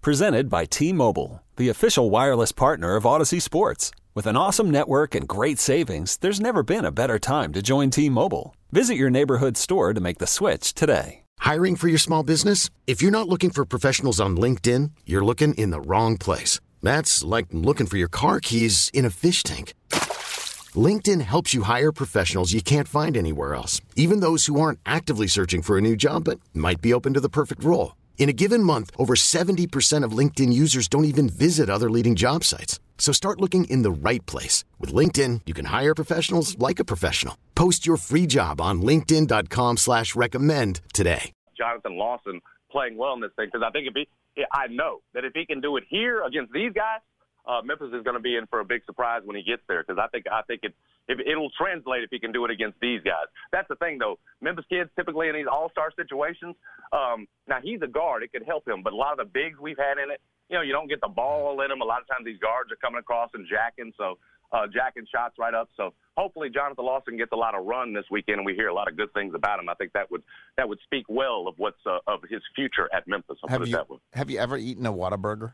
Presented by T-Mobile, the official wireless partner of Odyssey Sports. With an awesome network and great savings, there's never been a better time to join T-Mobile. Visit your neighborhood store to make the switch today. Hiring for your small business? If you're not looking for professionals on LinkedIn, you're looking in the wrong place. That's like looking for your car keys in a fish tank. LinkedIn helps you hire professionals you can't find anywhere else, even those who aren't actively searching for a new job but might be open to the perfect role. In a given month, over 70% of LinkedIn users don't even visit other leading job sites. So start looking in the right place. With LinkedIn, you can hire professionals like a professional. Post your free job on linkedin.com/recommend today. Jonathan Lawson playing well in this thing, because I think I know that if he can do it here against these guys, Memphis is going to be in for a big surprise when he gets there, because I think it'll translate if he can do it against these guys. That's the thing, though. Memphis kids typically in these all-star situations, now he's a guard. It could help him, but a lot of the bigs we've had in it, you don't get the ball in them. A lot of times these guards are coming across and jacking shots right up. So hopefully Jonathan Lawson gets a lot of run this weekend, and we hear a lot of good things about him. I think that would speak well of of his future at Memphis. Have you ever eaten a Whataburger?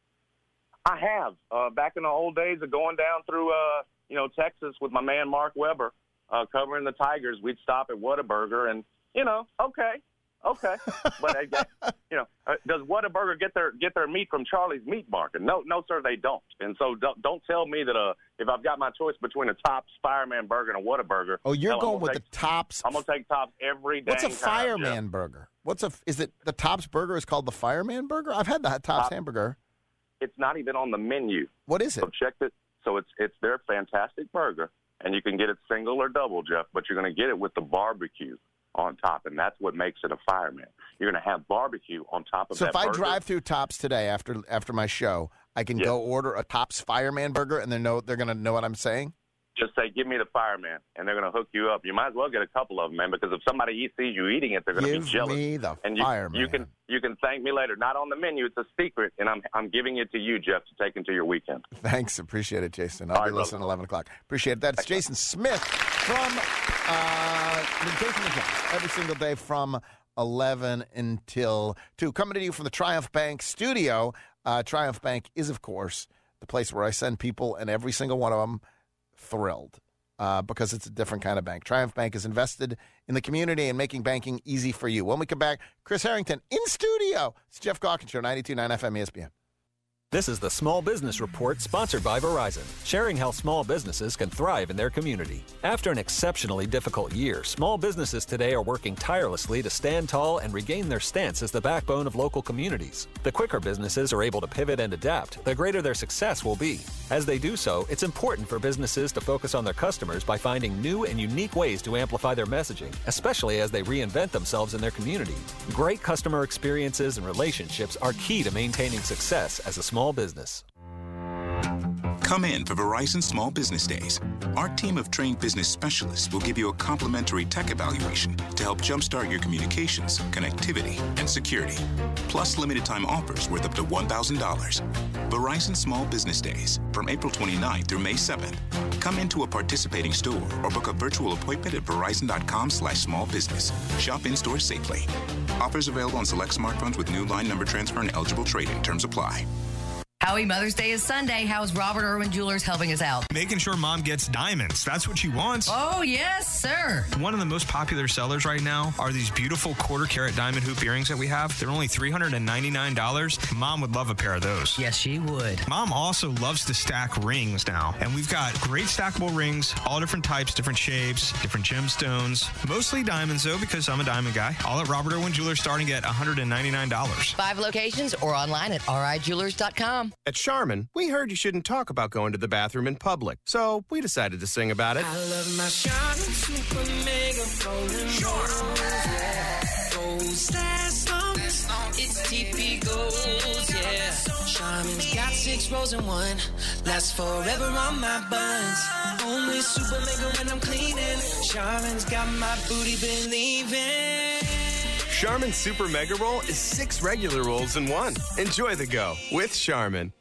I have. Back in the old days of going down through, Texas with my man Mark Weber, covering the Tigers, we'd stop at Whataburger, and okay. But does Whataburger get their meat from Charlie's Meat Market? No, sir, they don't. And so don't tell me that if I've got my choice between a Tops Fireman Burger and a Whataburger. Oh, you're going with the Tops. I'm gonna take Tops every day. What's a Fireman Burger? Is it the Tops Burger is called the Fireman Burger? I've had the Tops hamburger. It's not even on the menu. What is it? So check it. So it's their fantastic burger, and you can get it single or double, Jeff, but you're going to get it with the barbecue on top, and that's what makes it a Fireman. You're going to have barbecue on top of that burger. So if I drive through Tops today after my show, I can go order a Tops Fireman Burger, and they're going to know what I'm saying? Just say, give me the Fireman, and they're going to hook you up. You might as well get a couple of them, man, because if somebody sees you eating it, they're going to be jealous. Give me the and Fireman. You can thank me later. Not on the menu. It's a secret, and I'm giving it to you, Jeff, to take into your weekend. Thanks. Appreciate it, Jason. I'll be listening at 11 o'clock. Appreciate it. That's Jason Smith from Jason McJones, every single day from 11 until 2. Coming to you from the Triumph Bank studio. Triumph Bank is, of course, the place where I send people, and every single one of them thrilled because it's a different kind of bank. Triumph Bank is invested in the community and making banking easy for you. When we come back, Chris Harrington in studio. It's Jeff Gawkins Show, 92.9 FM ESPN. This is the Small Business Report, sponsored by Verizon, sharing how small businesses can thrive in their community. After an exceptionally difficult year, small businesses today are working tirelessly to stand tall and regain their stance as the backbone of local communities. The quicker businesses are able to pivot and adapt, the greater their success will be. As they do so, it's important for businesses to focus on their customers by finding new and unique ways to amplify their messaging, especially as they reinvent themselves in their community. Great customer experiences and relationships are key to maintaining success as a small business. Come in for Verizon Small Business Days. Our team of trained business specialists will give you a complimentary tech evaluation to help jumpstart your communications, connectivity, and security. Plus limited time offers worth up to $1,000. Verizon Small Business Days from April 29th through May 7th. Come into a participating store or book a virtual appointment at verizon.com/smallbusiness. Shop in-store safely. Offers available on select smartphones with new line number transfer and eligible trade-in. Terms apply. Howie, Mother's Day is Sunday. How's Robert Irwin Jewelers helping us out? Making sure Mom gets diamonds. That's what she wants. Oh, yes, sir. One of the most popular sellers right now are these beautiful quarter-carat diamond hoop earrings that we have. They're only $399. Mom would love a pair of those. Yes, she would. Mom also loves to stack rings now. And we've got great stackable rings, all different types, different shapes, different gemstones. Mostly diamonds, though, because I'm a diamond guy. All at Robert Irwin Jewelers starting at $199. 5 locations or online at rijewelers.com. At Charmin, we heard you shouldn't talk about going to the bathroom in public, so we decided to sing about it. I love my Charmin Super Mega Golden Rose, yeah. Gold last long, it's TP Gold, yeah. Charmin's got 6 rows in one, lasts forever on my buns. Only Super Mega when I'm cleaning. Charmin's got my booty believing. Charmin Super Mega Roll is 6 regular rolls in one. Enjoy the go with Charmin.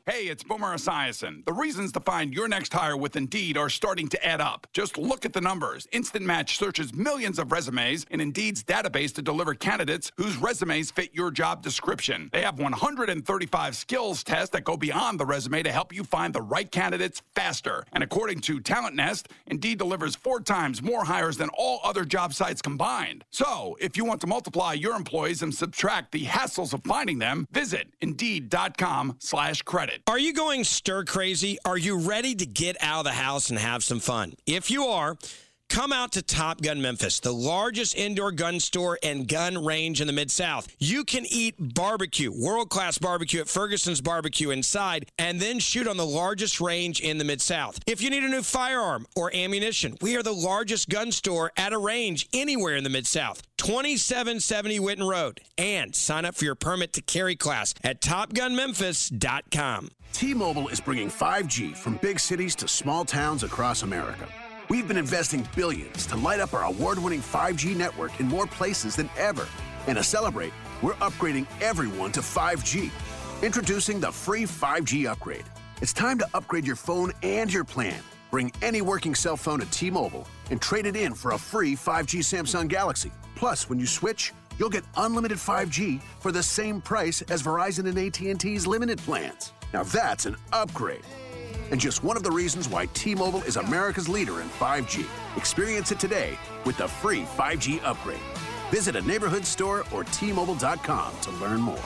Hey, it's Boomer Esiason. The reasons to find your next hire with Indeed are starting to add up. Just look at the numbers. Instant Match searches millions of resumes in Indeed's database to deliver candidates whose resumes fit your job description. They have 135 skills tests that go beyond the resume to help you find the right candidates faster. And according to Talent Nest, Indeed delivers 4 times more hires than all other job sites combined. So, if you want to multiply your employees and subtract the hassles of finding them, visit Indeed.com/credit. Are you going stir crazy? Are you ready to get out of the house and have some fun? If you are, come out to Top Gun Memphis, the largest indoor gun store and gun range in the Mid-South. You can eat barbecue, world-class barbecue at Ferguson's Barbecue inside, and then shoot on the largest range in the Mid-South. If you need a new firearm or ammunition, we are the largest gun store at a range anywhere in the Mid-South. 2770 Whitten Road. And sign up for your permit to carry class at TopGunMemphis.com. T-Mobile is bringing 5G from big cities to small towns across America. We've been investing billions to light up our award-winning 5G network in more places than ever. And to celebrate, we're upgrading everyone to 5G. Introducing the free 5G upgrade. It's time to upgrade your phone and your plan. Bring any working cell phone to T-Mobile and trade it in for a free 5G Samsung Galaxy. Plus, when you switch, you'll get unlimited 5G for the same price as Verizon and AT&T's limited plans. Now that's an upgrade. And just one of the reasons why T-Mobile is America's leader in 5G. Experience it today with the free 5G upgrade. Visit a neighborhood store or T-Mobile.com to learn more.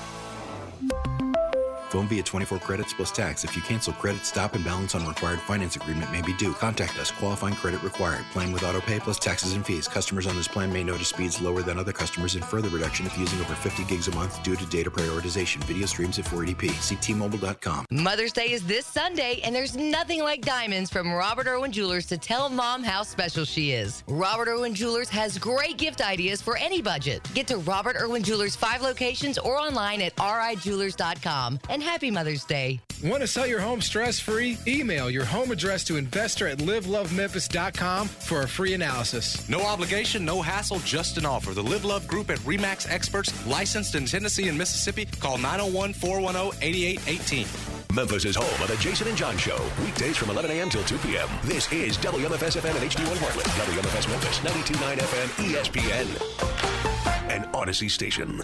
Phone via 24 credits plus tax. If you cancel credit, stop and balance on required finance agreement may be due. Contact us. Qualifying credit required. Plan with auto pay plus taxes and fees. Customers on this plan may notice speeds lower than other customers and further reduction if using over 50 gigs a month due to data prioritization. Video streams at 480p. See T-Mobile.com. Mother's Day is this Sunday, and there's nothing like diamonds from Robert Irwin Jewelers to tell Mom how special she is. Robert Irwin Jewelers has great gift ideas for any budget. Get to Robert Irwin Jewelers' 5 locations or online at rijewelers.com. And happy Mother's Day. Want to sell your home stress-free? Email your home address to investor@livelovememphis.com for a free analysis. No obligation, no hassle, just an offer. The Live Love Group at RE/MAX experts, licensed in Tennessee and Mississippi. Call 901-410-8818. Memphis is home of the Jason and John Show. Weekdays from 11 a.m. till 2 p.m. This is WMFS FM and HD1 Portland. WMFS Memphis, 92.9 FM, ESPN. An Odyssey station.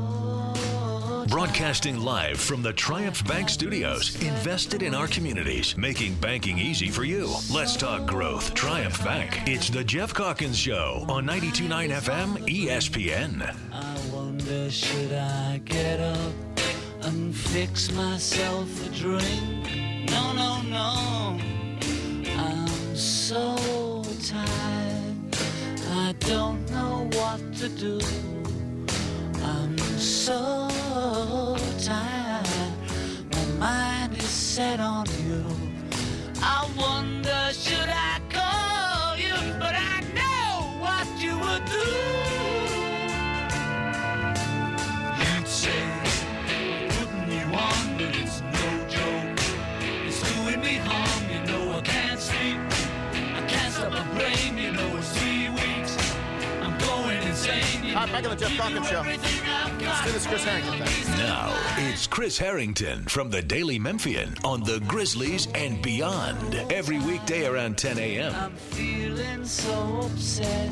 Broadcasting live from the Triumph Bank Studios. Invested in our communities, making banking easy for you. Let's talk growth. Triumph Bank. It's the Jeff Calkins Show on 92.9 FM ESPN. I wonder, should I get up and fix myself a drink? No, no, no. I'm so tired. I don't know what to do. I'm so tired, my mind is set on you. I wonder, should I call you? But I know what you would do. You'd say, putting you on, but it's no joke. It's doing me harm, you know I can't sleep. I can't stop my brain, you know it's 3 weeks. I'm going insane. All right, back on the Jeff Calkins Show. Let's do this Chris Harrington thing. Now, it's Chris Harrington from the Daily Memphian on the Grizzlies and beyond. Every weekday around 10 a.m. I'm feeling so upset.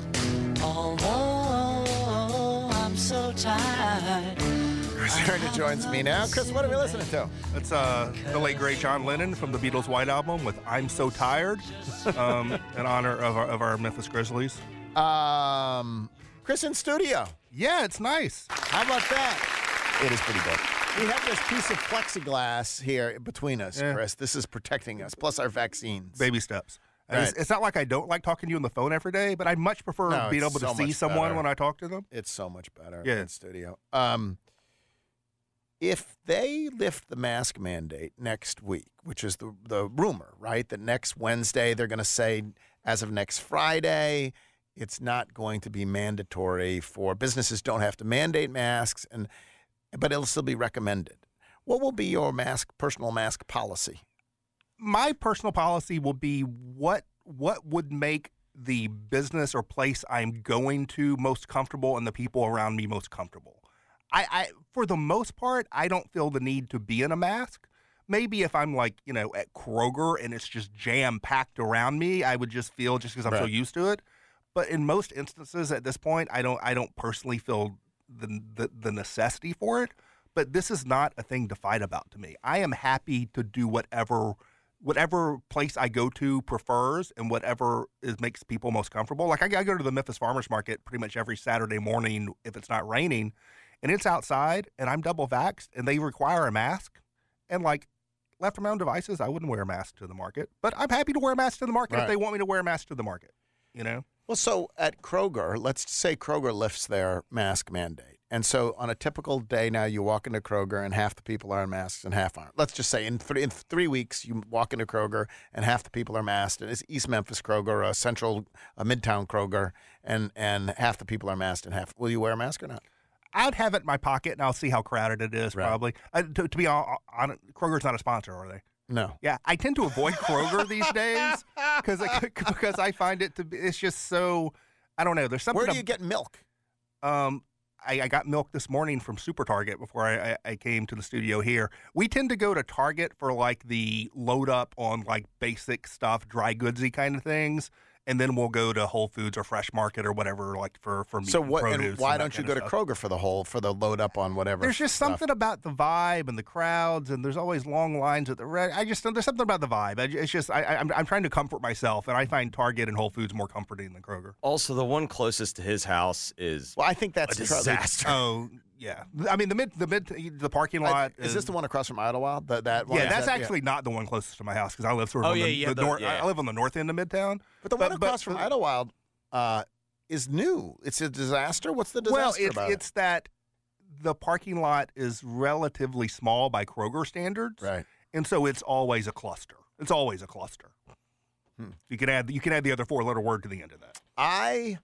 Although I'm so tired. Chris Harrington joins me now. Chris, what are we listening to? It's the late, great John Lennon from the Beatles' White Album with I'm So Tired, in honor of our Memphis Grizzlies. Chris in studio. Yeah, it's nice. How about that? It is pretty good. We have this piece of plexiglass here between us, Chris. This is protecting us, plus our vaccines. Baby steps. Right. It's not like I don't like talking to you on the phone every day, but I much prefer being able to see someone when I talk to them. It's so much better in studio. If they lift the mask mandate next week, which is the rumor, right, that next Wednesday they're going to say, as of next Friday, it's not going to be mandatory for businesses don't have to mandate masks, but it'll still be recommended. What will be your personal mask policy? My personal policy will be what would make the business or place I'm going to most comfortable and the people around me most comfortable. I for the most part, I don't feel the need to be in a mask, maybe if I'm like, at Kroger and it's just jam-packed around me, I would just feel just because I'm so used to it. But in most instances at this point, I don't personally feel the necessity for it. But this is not a thing to fight about to me. I am happy to do whatever place I go to prefers and whatever makes people most comfortable. Like I go to the Memphis Farmers Market pretty much every Saturday morning if it's not raining, and it's outside and I'm double vaxxed and they require a mask. And like left to my own devices, I wouldn't wear a mask to the market. But I'm happy to wear a mask to the market if they want me to wear a mask to the market, Well, so at Kroger, let's say Kroger lifts their mask mandate. And so on a typical day now, you walk into Kroger and half the people are in masks and half aren't. Let's just say in 3 weeks, you walk into Kroger and half the people are masked. And it's East Memphis Kroger, a Midtown Kroger, and half the people are masked and half. Will you wear a mask or not? I'd have it in my pocket, and I'll see how crowded it is, probably. To be honest, Kroger's not a sponsor, are they? No. Yeah, I tend to avoid Kroger these days because I find it to be, it's just so, I don't know. There's something. Where do you get milk? I got milk this morning from Super Target before I came to the studio here. We tend to go to Target for like the load up on like basic stuff, dry goodsy kind of things. And then we'll go to Whole Foods or Fresh Market or whatever, like for meat and produce. And why don't you go to Kroger for the load up on whatever? There's just something about the vibe and the crowds, and there's always long lines at the there's something about the vibe. It's just I'm trying to comfort myself, and I find Target and Whole Foods more comforting than Kroger. Also, the one closest to his house is I think that's a disaster. Oh. Yeah, I mean the parking lot. Is this the one across from Idlewild? That one? Yeah, that's actually not the one closest to my house because I live sort of I live on the north end of Midtown. But the one across from Idlewild is new. It's a disaster. What's the disaster about it's that the parking lot is relatively small by Kroger standards, right? And so it's always a cluster. It's always a cluster. You can add the other 4-letter word to the end of that. I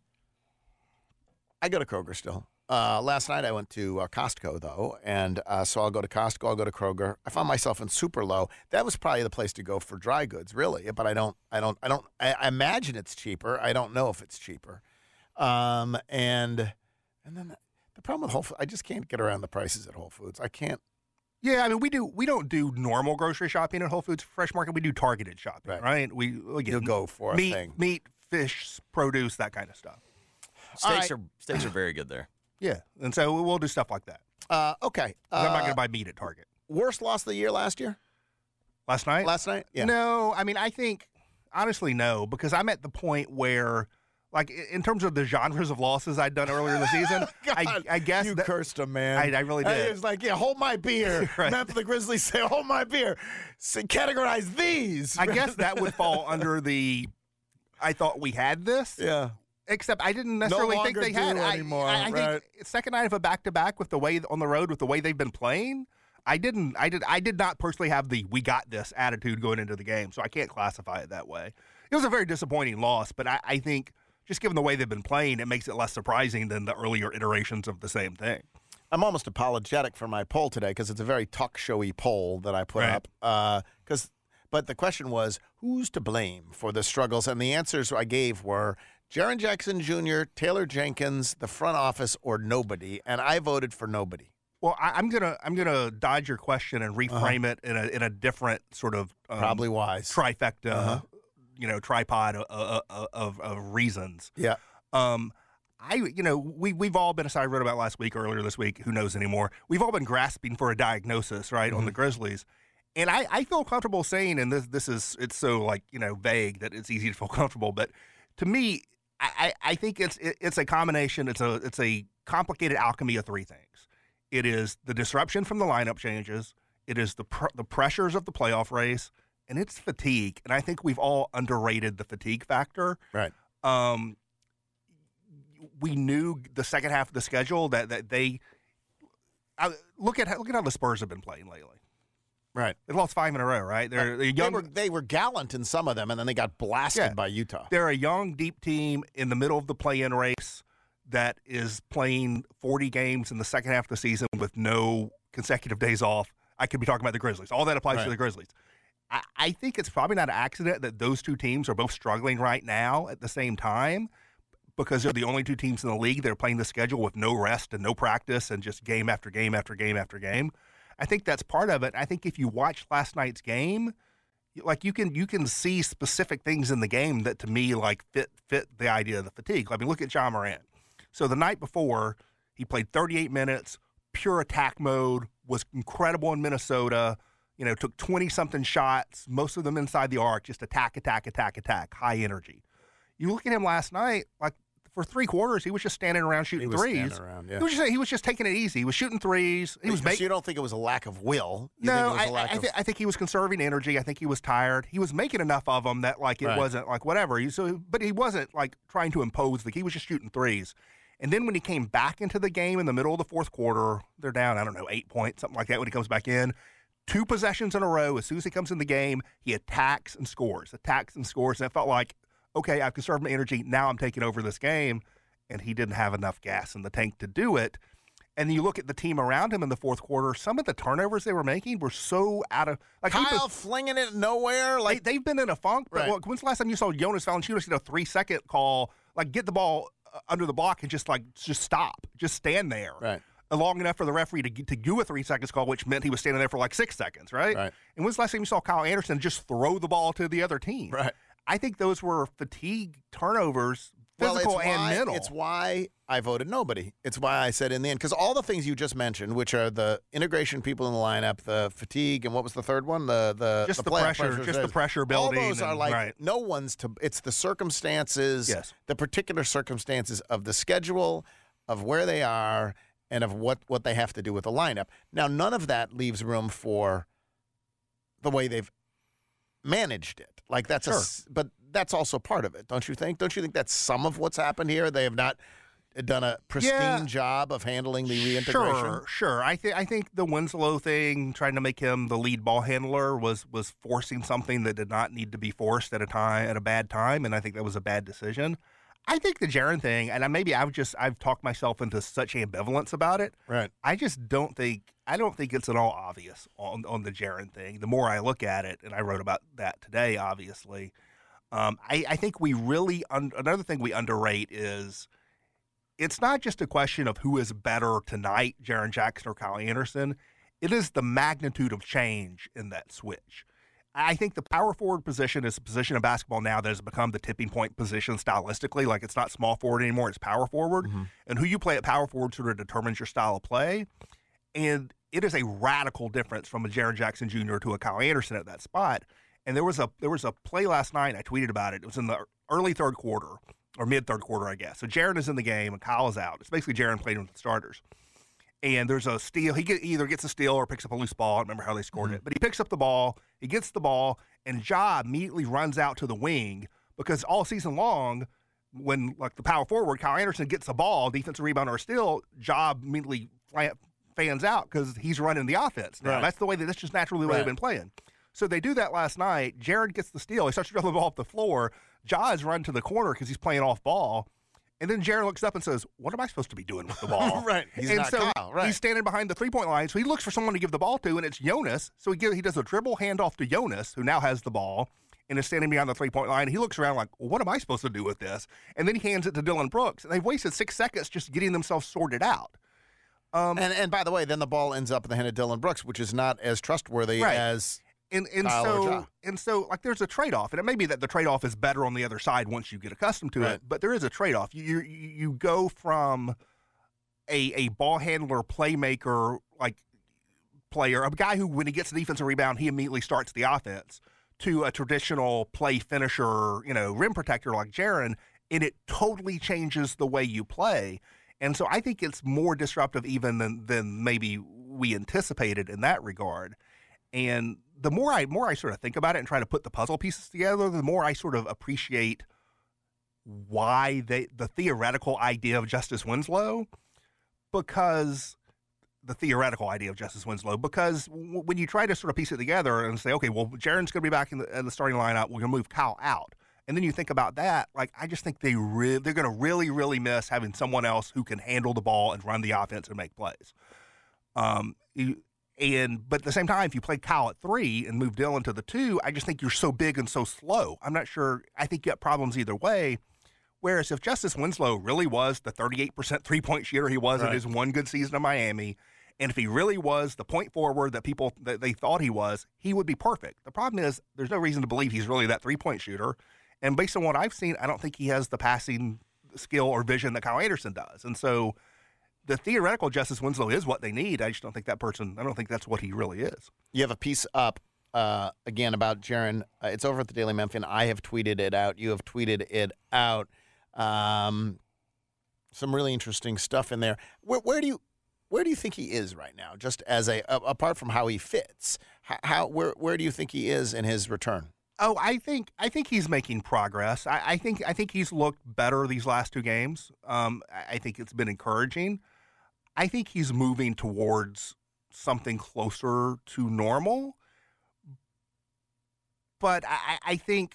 go to Kroger still. Last night I went to Costco though, and so I'll go to Costco, I'll go to Kroger. I found myself in super low. That was probably the place to go for dry goods, really. But I imagine it's cheaper. I don't know if it's cheaper. And then the problem with Whole Foods, I just can't get around the prices at Whole Foods. I can't. Yeah, I mean, we don't do normal grocery shopping at Whole Foods Fresh Market. We do targeted shopping, right? You'll go for meat, fish, produce, that kind of stuff. Steaks are very good there. Yeah, and so we'll do stuff like that. Okay. I'm not going to buy meat at Target. Worst loss of the year last year? Last night? Yeah. No, I mean, I think, honestly, no, because I'm at the point where, like, in terms of the genres of losses I'd done earlier in the season, I guess you cursed them, man. I really did. It was like, hold my beer. Right. Memphis the Grizzlies say, hold my beer. So categorize these. I guess that would fall under the, I thought we had this. Yeah. Except I didn't necessarily think they had anymore. I think second night of a back-to-back with the way on the road with the way they've been playing, I did not personally have the "we got this" attitude going into the game, so I can't classify it that way. It was a very disappointing loss, but I think just given the way they've been playing, it makes it less surprising than the earlier iterations of the same thing. I'm almost apologetic for my poll today because it's a very talk showy poll that I put up. But the question was, who's to blame for the struggles? And the answers I gave were Jaren Jackson Jr., Taylor Jenkins, the front office, or nobody. And I voted for nobody. Well, I'm gonna dodge your question and reframe it in a different sort of probably wise trifecta, tripod of reasons. Yeah. We've all been, as I wrote about earlier this week, who knows anymore? We've all been grasping for a diagnosis, right, on the Grizzlies. And I feel comfortable saying, and it's so vague that it's easy to feel comfortable, but to me, I think it's a combination. It's a complicated alchemy of three things. It is the disruption from the lineup changes. It is the pressures of the playoff race, and it's fatigue. And I think we've all underrated the fatigue factor. Right. We knew the second half of the schedule that they look at how the Spurs have been playing lately. Right. They lost 5 in a row, right? They're young. They were gallant in some of them, and then they got blasted by Utah. They're a young, deep team in the middle of the play-in race that is playing 40 games in the second half of the season with no consecutive days off. I could be talking about the Grizzlies. All that applies to the Grizzlies. I think it's probably not an accident that those two teams are both struggling right now at the same time because they're the only two teams in the league that are playing the schedule with no rest and no practice and just game after game after game after game. I think that's part of it. I think if you watch last night's game, like you can see specific things in the game that to me like fit the idea of the fatigue. I mean, look at Ja Morant. So the night before, he played 38 minutes, pure attack mode, was incredible in Minnesota. You know, took 20-something shots, most of them inside the arc, just attack, high energy. You look at him last night, like for 3 quarters, he was just standing around shooting threes. He was just taking it easy. He was shooting threes. You don't think it was a lack of will? I think he was conserving energy. I think he was tired. He was making enough of them that like it wasn't like whatever. But he wasn't like trying to impose. He was just shooting threes. And then when he came back into the game in the middle of the fourth quarter, they're down, 8 points, something like that when he comes back in. 2 possessions in a row. As soon as he comes in the game, he attacks and scores. And it felt like, okay, I've conserved my energy. Now I'm taking over this game. And he didn't have enough gas in the tank to do it. And then you look at the team around him in the fourth quarter, some of the turnovers they were making were so out of – like Kyle flinging it nowhere. Like they've been in a funk. But when's the last time you saw Jonas Valanciunas get a 3-second call, like get the ball under the block and just stop. Just stand there. Right. Long enough for the referee to do a 3 seconds call, which meant he was standing there for like 6 seconds, right? And when's the last time you saw Kyle Anderson just throw the ball to the other team? Right. I think those were fatigue turnovers, physical and mental. It's why I voted nobody. It's why I said in the end, because all the things you just mentioned, which are the integration people in the lineup, the fatigue, and what was the third one? The pressure building. All those are no one's to. It's the circumstances, the particular circumstances of the schedule, of where they are, and of what they have to do with the lineup. Now, none of that leaves room for the way they've managed it. Like but that's also part of it, don't you think? Don't you think that's some of what's happened here? They have not done a pristine job of handling the reintegration. Sure. I think the Winslow thing, trying to make him the lead ball handler, was forcing something that did not need to be forced at a bad time, and I think that was a bad decision. I think the Jaren thing, and maybe I've talked myself into such ambivalence about it. Right. I don't think it's at all obvious on the Jaren thing. The more I look at it, and I wrote about that today, obviously, I think we really another thing we underrate is it's not just a question of who is better tonight, Jaren Jackson or Kyle Anderson. It is the magnitude of change in that switch. I think the power forward position is a position of basketball now that has become the tipping point position stylistically. Like it's not small forward anymore, it's power forward. Mm-hmm. And who you play at power forward sort of determines your style of play. And it is a radical difference from a Jaren Jackson Jr. to a Kyle Anderson at that spot. And there was a play last night, I tweeted about it. It was in the early third quarter, or mid-third quarter, I guess. So Jaren is in the game and Kyle is out. It's basically Jaren playing with the starters. And there's a steal. He either gets a steal or picks up a loose ball. I don't remember how they scored it. But he picks up the ball, he gets the ball, and Ja immediately runs out to the wing because all season long, when like the power forward, Kyle Anderson gets the ball, defensive rebound or a steal, Ja immediately fans out because he's running the offense. Now, that's just naturally the way they've been playing. So they do that last night. Jared gets the steal. He starts to dribble the ball off the floor. Ja is run to the corner because he's playing off ball. And then Jared looks up and says, what am I supposed to be doing with the ball? He's not Kyle. He's standing behind the three-point line, so he looks for someone to give the ball to, and it's Jonas. So he does a dribble handoff to Jonas, who now has the ball, and is standing behind the three-point line. He looks around like, well, what am I supposed to do with this? And then he hands it to Dylan Brooks. And they've wasted 6 seconds just getting themselves sorted out. And by the way, then the ball ends up in the hand of Dylan Brooks, which is not as trustworthy as And so like there's a trade-off, and it may be that the trade-off is better on the other side once you get accustomed to it, but there is a trade-off. You go from a ball handler, playmaker, like player, a guy who when he gets a defensive rebound, he immediately starts the offense, to a traditional play finisher, rim protector like Jaren, and it totally changes the way you play. And so I think it's more disruptive even than maybe we anticipated in that regard. And the more I sort of think about it and try to put the puzzle pieces together, the more I sort of appreciate why the theoretical idea of Justice Winslow, because when you try to sort of piece it together and say, okay, well, Jaren's going to be back in the starting lineup, we're going to move Kyle out. And then you think about that, like I just think they're going to really, really miss having someone else who can handle the ball and run the offense and make plays. But at the same time, if you play Kyle at 3 and move Dylan to the 2, I just think you're so big and so slow. I'm not sure. I think you have problems either way. Whereas if Justice Winslow really was the 38% three-point shooter he was in his one good season in Miami, And if he really was the point forward that they thought he was, he would be perfect. The problem is there's no reason to believe he's really that three-point shooter. And based on what I've seen, I don't think he has the passing skill or vision that Kyle Anderson does. And so the theoretical Justice Winslow is what they need. I just don't think I don't think that's what he really is. You have a piece up, again, about Jaren. It's over at the Daily Memphian. I have tweeted it out. You have tweeted it out. Some really interesting stuff in there. Where do you think he is right now? Just as apart from how he fits, where do you think he is in his return? Oh, I think he's making progress. I think he's looked better these last two games. I think it's been encouraging. I think he's moving towards something closer to normal. But I think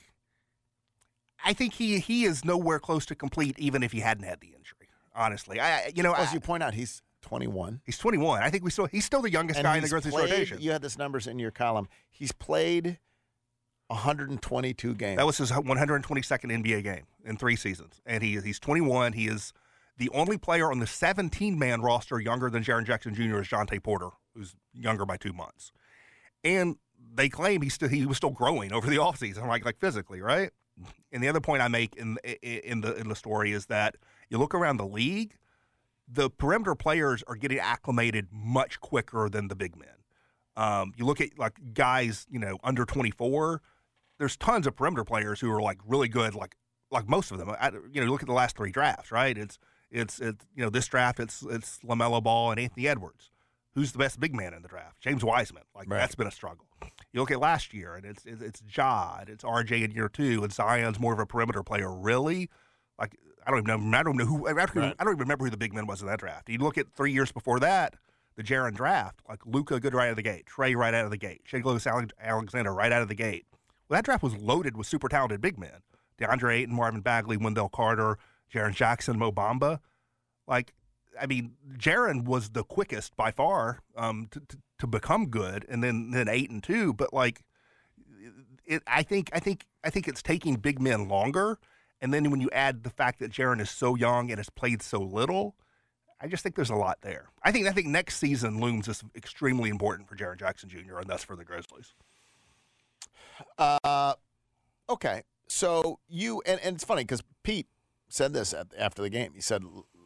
he is nowhere close to complete, even if he hadn't had the injury. Honestly, as you point out, he's 21. He's 21. I think he's still the youngest guy in the Grizzlies rotation. You had this numbers in your column. He's played 122 games. That was his 122nd NBA game in 3 seasons, and he's 21. He is the only player on the 17-man roster younger than Jaren Jackson Jr. is Jonte Porter, who's younger by 2 months. And they claim he was still growing over the offseason, like physically, right? And the other point I make in the story is that you look around the league, the perimeter players are getting acclimated much quicker than the big men. You look at like guys, under 24. There's tons of perimeter players who are like really good, like most of them. You look at the last 3 drafts, right? It's this draft it's LaMelo Ball and Anthony Edwards. Who's the best big man in the draft? James Wiseman. Right. That's been a struggle. You look at last year, and it's Ja, it's RJ in year 2, and Zion's more of a perimeter player. Really, I don't even know. I don't even remember who the big man was in that draft. You look at 3 years before that, the Jaren draft, like Luka good right out of the gate, Trey right out of the gate, Shai Alexander right out of the gate. Well, that draft was loaded with super talented big men: DeAndre Ayton, Marvin Bagley, Wendell Carter, Jaren Jackson, Mo Bamba. Jaren was the quickest by far to become good, and then Ayton too. But I think it's taking big men longer. And then when you add the fact that Jaren is so young and has played so little, I just think there's a lot there. I think next season looms as extremely important for Jaren Jackson Jr. and thus for the Grizzlies. Okay, so and it's funny because Pete said this after the game. He said,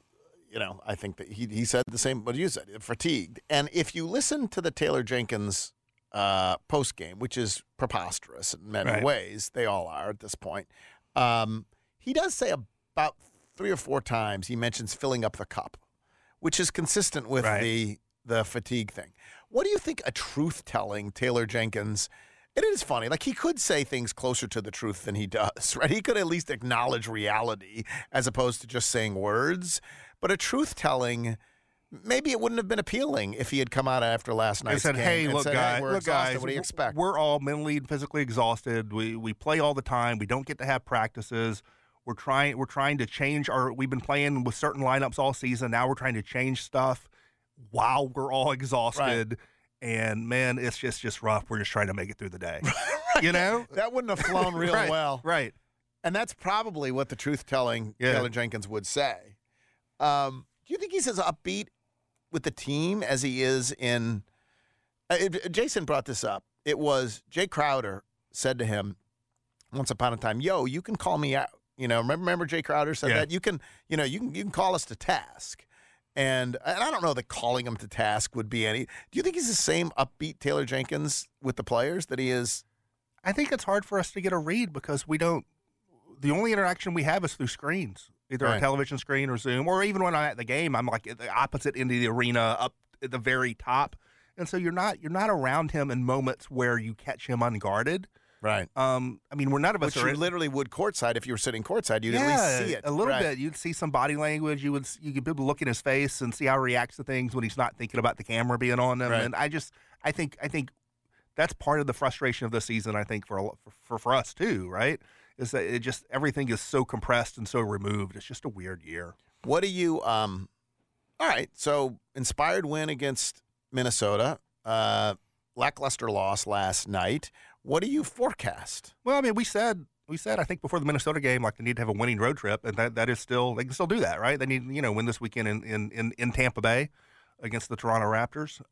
I think that he said the same what you said, fatigued. And if you listen to the Taylor Jenkins post game, which is preposterous in many ways, they all are at this point. He does say about 3 or 4 times he mentions filling up the cup, which is consistent with the fatigue thing. What do you think a truth-telling Taylor Jenkins? It is funny. He could say things closer to the truth than he does, right? He could at least acknowledge reality as opposed to just saying words. But a truth-telling, maybe it wouldn't have been appealing if he had come out after last night's game. Hey, look, guys, what do you expect? We're all mentally and physically exhausted. We play all the time. We don't get to have practices. We're trying to change we've been playing with certain lineups all season. Now we're trying to change stuff while we're all exhausted. Right. And man, it's just rough. We're just trying to make it through the day. That wouldn't have flown real well. Right. And that's probably what the truth-telling Taylor Jenkins would say. Do you think he's as upbeat with the team as he is in Jason brought this up. It was Jay Crowder said to him once upon a time, "Yo, you can call me out." Remember Jay Crowder said that? You can call us to task. And I don't know that calling him to task would be any. Do you think he's the same upbeat Taylor Jenkins with the players that he is? I think it's hard for us to get a read because we don't. The only interaction we have is through screens, either a television screen or Zoom, or even when I'm at the game, I'm like at the opposite end of the arena, up at the very top, and so you're not around him in moments where you catch him unguarded. Right. None of us. Which you literally would courtside if you were sitting courtside. You'd at least see it a little bit. You'd see some body language. You could be able to look in his face and see how he reacts to things when he's not thinking about the camera being on him. Right. And I think that's part of the frustration of the season. I think for us too. Right. Is that everything is so compressed and so removed. It's just a weird year. What do you? All right. So inspired win against Minnesota. Lackluster loss last night. What do you forecast? Well, we said I think before the Minnesota game, they need to have a winning road trip, and that is still they can still do that, right? They need win this weekend in Tampa Bay. against the Toronto Raptors.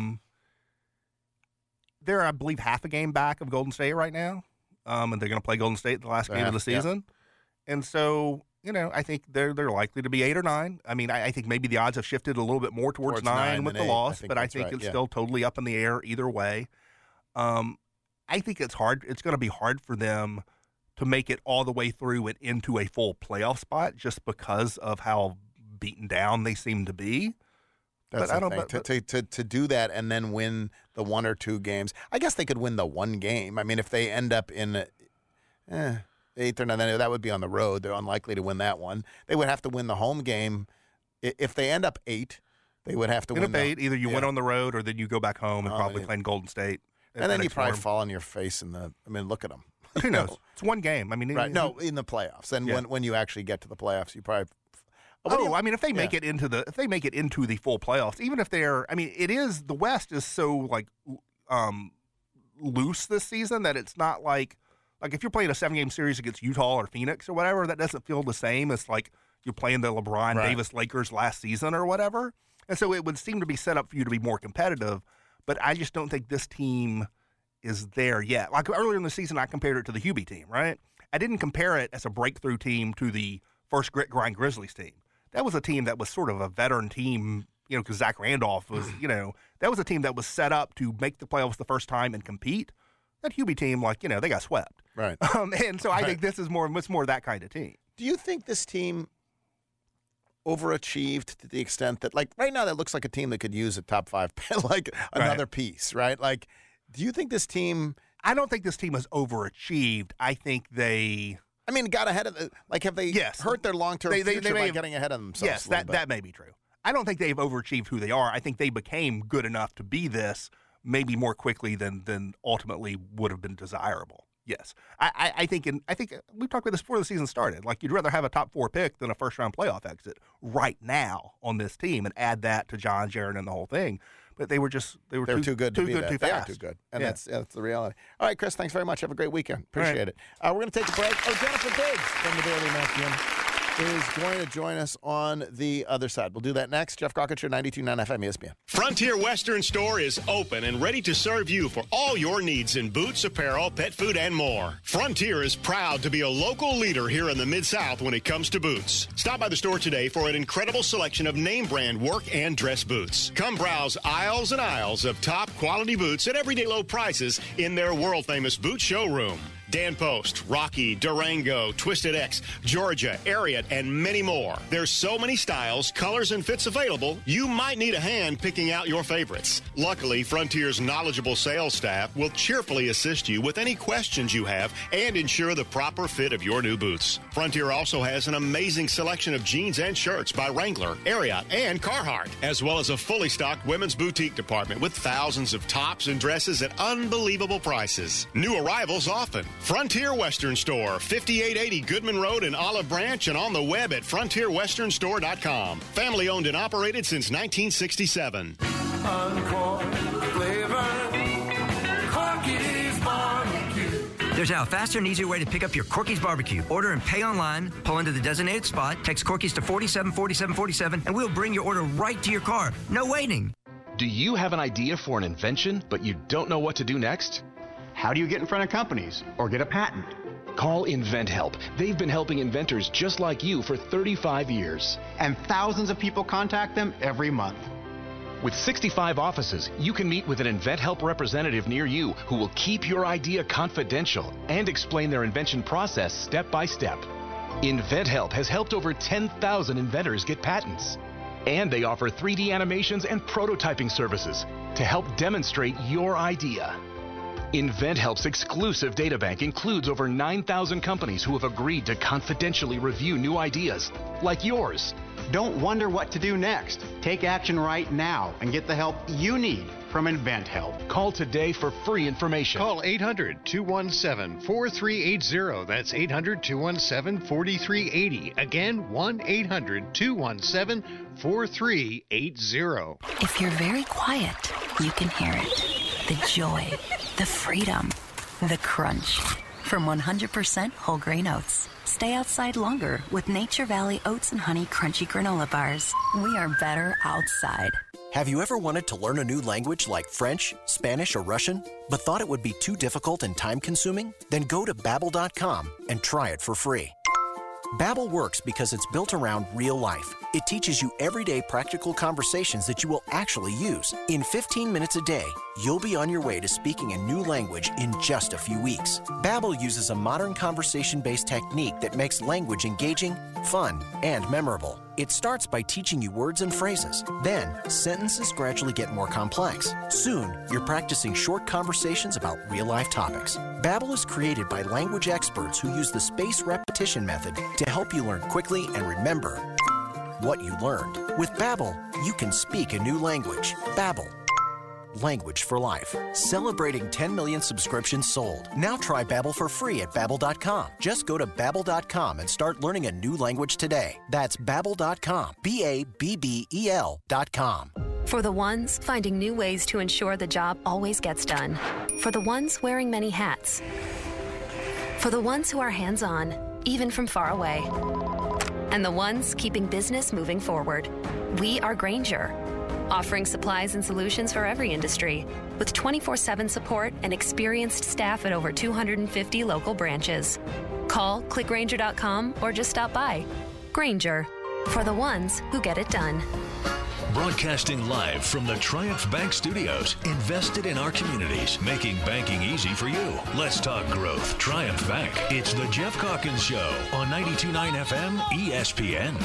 They're, I believe, half a game back of Golden State right now, and they're going to play Golden State the last game of the season. And so, I think they're likely to be 8 or 9. I mean, I think maybe the odds have shifted a little bit more towards 9 with the loss, but I think it's still totally up in the air either way. I think it's hard. It's going to be hard for them to make it all the way through and into a full playoff spot just because of how beaten down they seem to be. That's but I the thing. To do that and then win the 1 or 2 games. I guess they could win the 1 game. I mean, if they end up in 8th or 9th, that would be on the road. They're unlikely to win that one. They would have to win the home game. If they end up 8, they would have to win 8. Either you win on the road or then you go back home and probably play in Golden State. And then you probably fall on your face look at them. Who knows? It's 1 game. I mean, right? No, in the playoffs. And when you actually get to the playoffs, you probably. I mean, if they make it into the full playoffs, even if they're, I mean, the West is so loose this season that it's not like if you're playing a 7-game series against Utah or Phoenix or whatever, that doesn't feel the same as like you're playing the LeBron Davis Lakers last season or whatever. And so it would seem to be set up for you to be more competitive, but I just don't think this team is there yet. Like earlier in the season, I compared it to the Hubie team, right? I didn't compare it as a breakthrough team to the first grit grind Grizzlies team. That was a team that was sort of a veteran team, because Zach Randolph was, that was a team that was set up to make the playoffs the first time and compete. That Hubie team, they got swept. Right. And so I think this is more that kind of team. Do you think this team overachieved to the extent that, right now, that looks like a team that could use a top 5, another piece, right? Do you think this team? I don't think this team has overachieved. I think they. I mean, got ahead of have they hurt their long-term future by getting ahead of themselves? Yes, that may be true. I don't think they've overachieved who they are. I think they became good enough to be this maybe more quickly than ultimately would have been desirable. Yes. I think we've talked about this before the season started. You'd rather have a top 4 pick than a first-round playoff exit right now on this team and add that to John, Jaren, and the whole thing. But they were too good to be too they fast. Are too good. And that's the reality. All right, Chris, thanks very much. Have a great weekend. Appreciate it. We're going to take a break. Jennifer Diggs from the Daily Memphian is going to join us on the other side. We'll do that next. Jeff Crockett, 92.9 FM ESPN. Frontier Western Store is open and ready to serve you for all your needs in boots, apparel, pet food, and more. Frontier is proud to be a local leader here in the Mid-South when it comes to boots. Stop by the store today for an incredible selection of name brand work and dress boots. Come browse aisles and aisles of top quality boots at everyday low prices in their world-famous boot showroom. Dan Post, Rocky, Durango, Twisted X, Georgia, Ariat, and many more. There's so many styles, colors, and fits available, you might need a hand picking out your favorites. Luckily, Frontier's knowledgeable sales staff will cheerfully assist you with any questions you have and ensure the proper fit of your new boots. Frontier also has an amazing selection of jeans and shirts by Wrangler, Ariat, and Carhartt, as well as a fully stocked women's boutique department with thousands of tops and dresses at unbelievable prices. New arrivals often. Frontier Western Store, 5880 Goodman Road in Olive Branch, and on the web at frontierwesternstore.com. Family owned and operated since 1967. There's now a faster and easier way to pick up your Corky's Barbecue. Order and pay online, pull into the designated spot, text Corky's to 474747, and we'll bring your order right to your car. No waiting. Do you have an idea for an invention, but you don't know what to do next? How do you get in front of companies or get a patent? Call InventHelp. They've been helping inventors just like you for 35 years. And thousands of people contact them every month. With 65 offices, you can meet with an InventHelp representative near you who will keep your idea confidential and explain their invention process step by step. InventHelp has helped over 10,000 inventors get patents. And they offer 3D animations and prototyping services to help demonstrate your idea. InventHelp's exclusive databank includes over 9,000 companies who have agreed to confidentially review new ideas, like yours. Don't wonder what to do next. Take action right now and get the help you need from InventHelp. Call today for free information. Call 800-217-4380. That's 800-217-4380. Again, 1-800-217-4380. If you're very quiet, you can hear it. The joy, the freedom, the crunch. From 100% whole grain oats. Stay outside longer with Nature Valley Oats and Honey Crunchy Granola Bars. We are better outside. Have you ever wanted to learn a new language like French, Spanish, or Russian, but thought it would be too difficult and time-consuming? Then go to Babbel.com and try it for free. Babbel works because it's built around real life. It teaches you everyday practical conversations that you will actually use. In 15 minutes a day, you'll be on your way to speaking a new language in just a few weeks. Babbel uses a modern conversation-based technique that makes language engaging, fun, and memorable. It starts by teaching you words and phrases. Then, sentences gradually get more complex. Soon, you're practicing short conversations about real-life topics. Babbel is created by language experts who use the spaced repetition method to help you learn quickly and remember what you learned. With Babbel, you can speak a new language. Babbel. Language for life. Celebrating 10 million subscriptions sold. Now try Babbel for free at Babbel.com. Just go to Babbel.com and start learning a new language today. That's Babbel.com. Babbel.com. For the ones finding new ways to ensure the job always gets done. For the ones wearing many hats. For the ones who are hands-on, even from far away. And the ones keeping business moving forward. We are Grainger, offering supplies and solutions for every industry, with 24/7 support and experienced staff at over 250 local branches. Call, click Grainger.com, or just stop by. Grainger, for the ones who get it done. Broadcasting live from the Triumph Bank Studios, invested in our communities, making banking easy for you. Let's talk growth. Triumph Bank. It's the Jeff Calkins Show on 92.9 FM ESPN.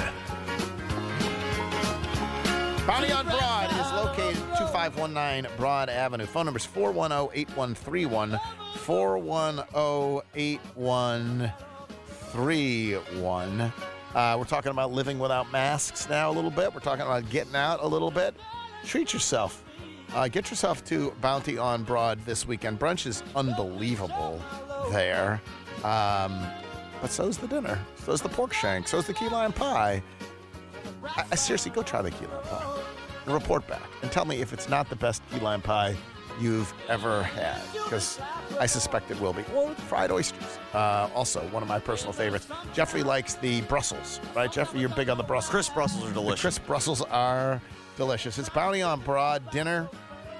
Bounty on Broad is located 2519 Broad Avenue. Phone number is 410-8131, 410-8131. We're talking about living without masks now a little bit. We're talking about getting out a little bit. Treat yourself. Get yourself to Bounty on Broad this weekend. Brunch is unbelievable there. But so's the dinner. So's the pork shank. So's the key lime pie. I seriously, go try the key lime pie. And report back and tell me if it's not the best key lime pie you've ever had, because I suspect it will be. Or fried oysters. Also, one of my personal favorites. Jeffrey likes the Brussels, right? Jeffrey, you're big on the Brussels. Crisp Brussels are delicious. The crisp Brussels are delicious. It's Bounty on Broad, dinner,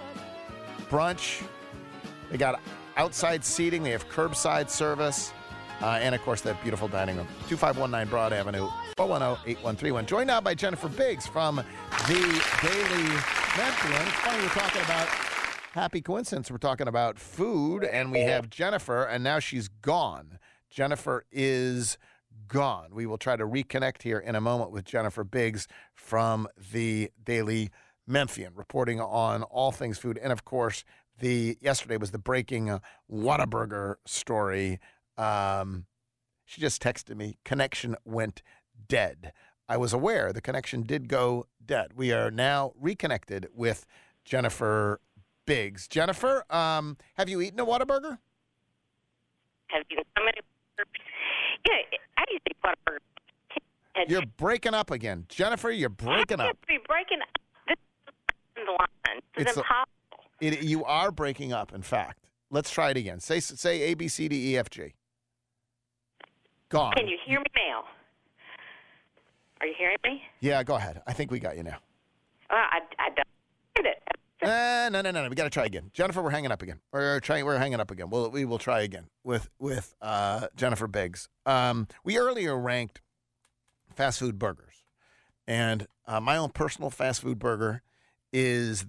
brunch. They got outside seating. They have curbside service. And, of course, that beautiful dining room. 2519 Broad Avenue, 410-8131. Joined now by Jennifer Biggs from the Daily Memphian. It's funny, we're talking about happy coincidence. We're talking about food, and we have Jennifer, and now she's gone. Jennifer is gone. We will try to reconnect here in a moment with Jennifer Biggs from the Daily Memphian, reporting on all things food. And, of course, yesterday was the breaking Whataburger story. She just texted me, connection went dead. I was aware the connection did go dead. We are now reconnected with Jennifer Biggs. Jennifer, have you eaten a Whataburger? Have you? Yeah, I used to eat Whataburger. You're breaking up again. Jennifer, you're breaking up. Be breaking up. This is the line. This is impossible. You are breaking up, in fact. Let's try it again. Say A, B, C, D, E, F, G. Gone. Can you hear me now? Are you hearing me? Yeah, go ahead. I think we got you now. I don't get it. No. We got to try again. Jennifer, we're hanging up again. We're hanging up again. We will try again with Jennifer Biggs. We earlier ranked fast food burgers, and my own personal fast food burger is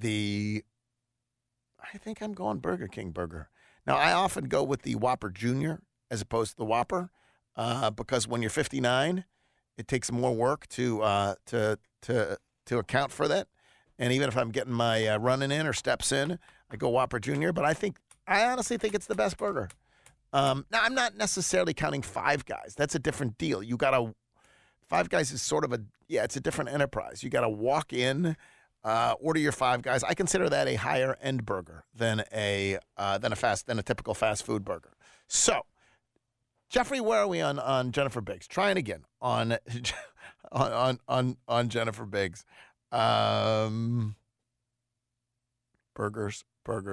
I think I'm going Burger King burger. Now, I often go with the Whopper Jr. as opposed to the Whopper. Because when you're 59, it takes more work to account for that. And even if I'm getting my running in or steps in, I go Whopper Jr. But I honestly think it's the best burger. Now, I'm not necessarily counting Five Guys. That's a different deal. Five Guys is sort of it's a different enterprise. You got to walk in, order your Five Guys. I consider that a higher end burger than a typical fast food burger. So, Jeffrey, where are we on Jennifer Biggs? Trying again on Jennifer Biggs. Burgers.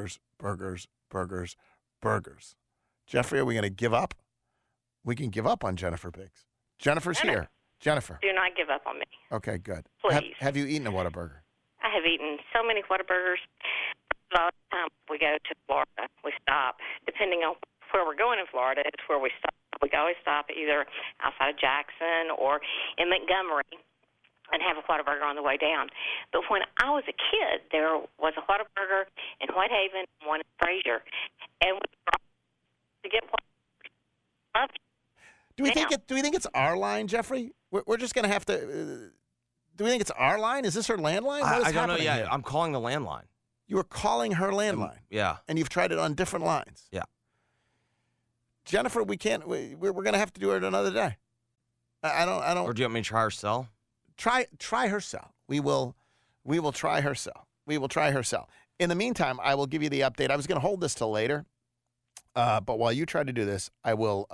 Jeffrey, are we going to give up? We can give up on Jennifer Biggs. Jennifer's here. Jennifer. Do not give up on me. Okay, good. Please. Have you eaten a Whataburger? I have eaten so many Whataburgers. All the time we go to Florida, we stop. Depending on where we're going in Florida, it's where we stop. We always stop either outside of Jackson or in Montgomery and have a Whataburger on the way down. But when I was a kid, there was a Whataburger in Whitehaven and one in Fraser. And we brought to get Whataburger. Do we think it's our line, Jeffrey? We're just going to have to. Do we think it's our line? Is this her landline? What is I don't know. happening Yeah, here? I'm calling the landline. You were calling her landline. Yeah. And you've tried it on different lines. Yeah. Jennifer, we can't. We're going to have to do it another day. I don't. Or do you want me to try her cell? Try her cell. We will try her cell. We will try her cell. In the meantime, I will give you the update. I was going to hold this till later, but while you try to do this, I will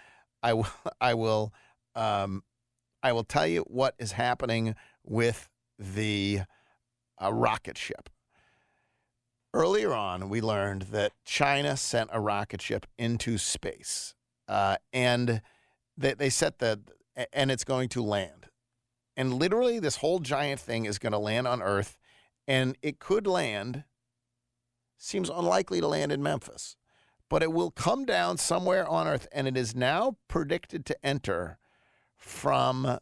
tell you what is happening with the rocket ship. Earlier on, we learned that China sent a rocket ship into space, and they set and it's going to land. And literally, this whole giant thing is going to land on Earth, and it could land. Seems unlikely to land in Memphis, but it will come down somewhere on Earth, and it is now predicted to enter from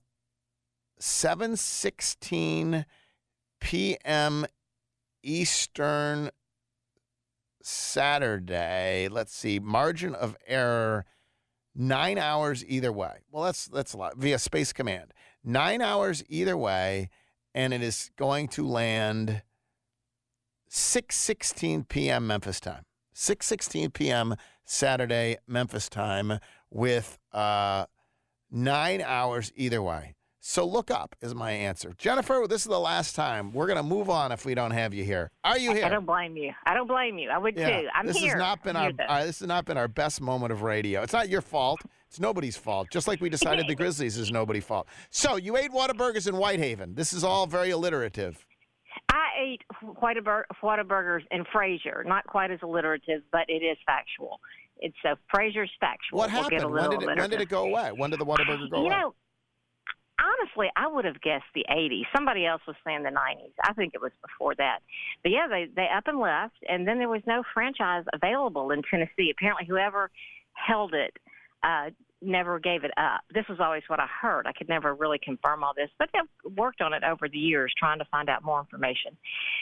7:16 p.m. Eastern Saturday. Let's see, margin of error, 9 hours either way. Well, that's a lot, via Space Command. 9 hours either way, and it is going to land 6:16 p.m. Memphis time. 6:16 p.m. Saturday Memphis time with 9 hours either way. So look up is my answer. Jennifer, this is the last time. We're going to move on if we don't have you here. Are you here? I don't blame you. I would too. I'm this here. Has not been this has not been our best moment of radio. It's not your fault. It's nobody's fault. Just like we decided the Grizzlies is nobody's fault. So you ate Whataburgers in Whitehaven. This is all very alliterative. I ate Whataburgers in Fraser. Not quite as alliterative, but it is factual. It's Fraser's factual. What happened? When did it go away? When did the Whataburger go away? You know, honestly, I would have guessed the 80s. Somebody else was saying the 90s. I think it was before that. But yeah, they up and left, and then there was no franchise available in Tennessee. Apparently, whoever held it never gave it up. This was always what I heard. I could never really confirm all this, but I've worked on it over the years trying to find out more information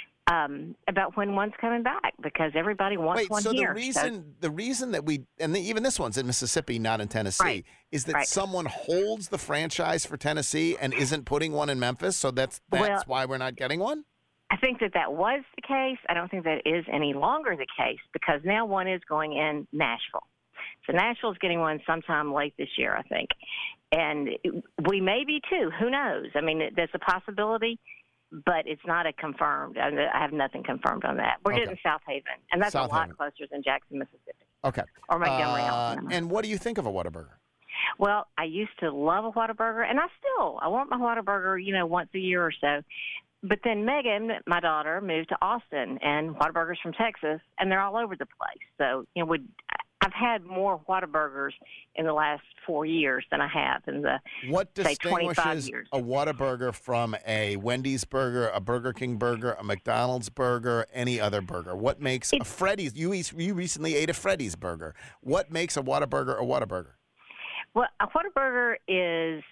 about when one's coming back, because everybody wants one here. The reason that even this one's in Mississippi, not in Tennessee, is that someone holds the franchise for Tennessee and isn't putting one in Memphis, so that's why we're not getting one? I think that was the case. I don't think that is any longer the case, because now one is going in Nashville. So Nashville's getting one sometime late this year, I think. And we may be too. Who knows? I mean, there's a possibility, but it's not a confirmed. I have nothing confirmed on that. We're getting South Haven, and that's a lot closer than Jackson, Mississippi. Okay. Or Montgomery, Alabama. And what do you think of a Whataburger? Well, I used to love a Whataburger, and I want my Whataburger, once a year or so. But then Megan, my daughter, moved to Austin, and Whataburger's from Texas, and they're all over the place. So, I've had more Whataburgers in the last 4 years than I have in the, what say, 25 years. A Whataburger from a Wendy's burger, a Burger King burger, a McDonald's burger, any other burger? What makes a Freddy's? You recently ate a Freddy's burger. What makes a Whataburger a Whataburger? Well, a Whataburger is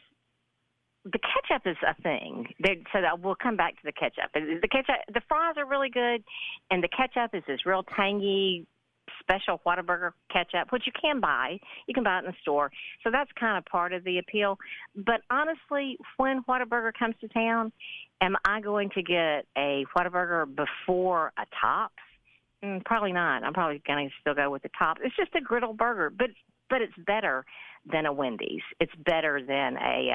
the ketchup is a thing. We'll come back to the ketchup. The ketchup, the fries are really good, and the ketchup is this real tangy, special Whataburger ketchup, which you can buy. You can buy it in the store. So that's kind of part of the appeal. But honestly, when Whataburger comes to town, am I going to get a Whataburger before a Tops? Probably not. I'm probably going to still go with the Tops. It's just a griddle burger, but it's better than a Wendy's. It's better than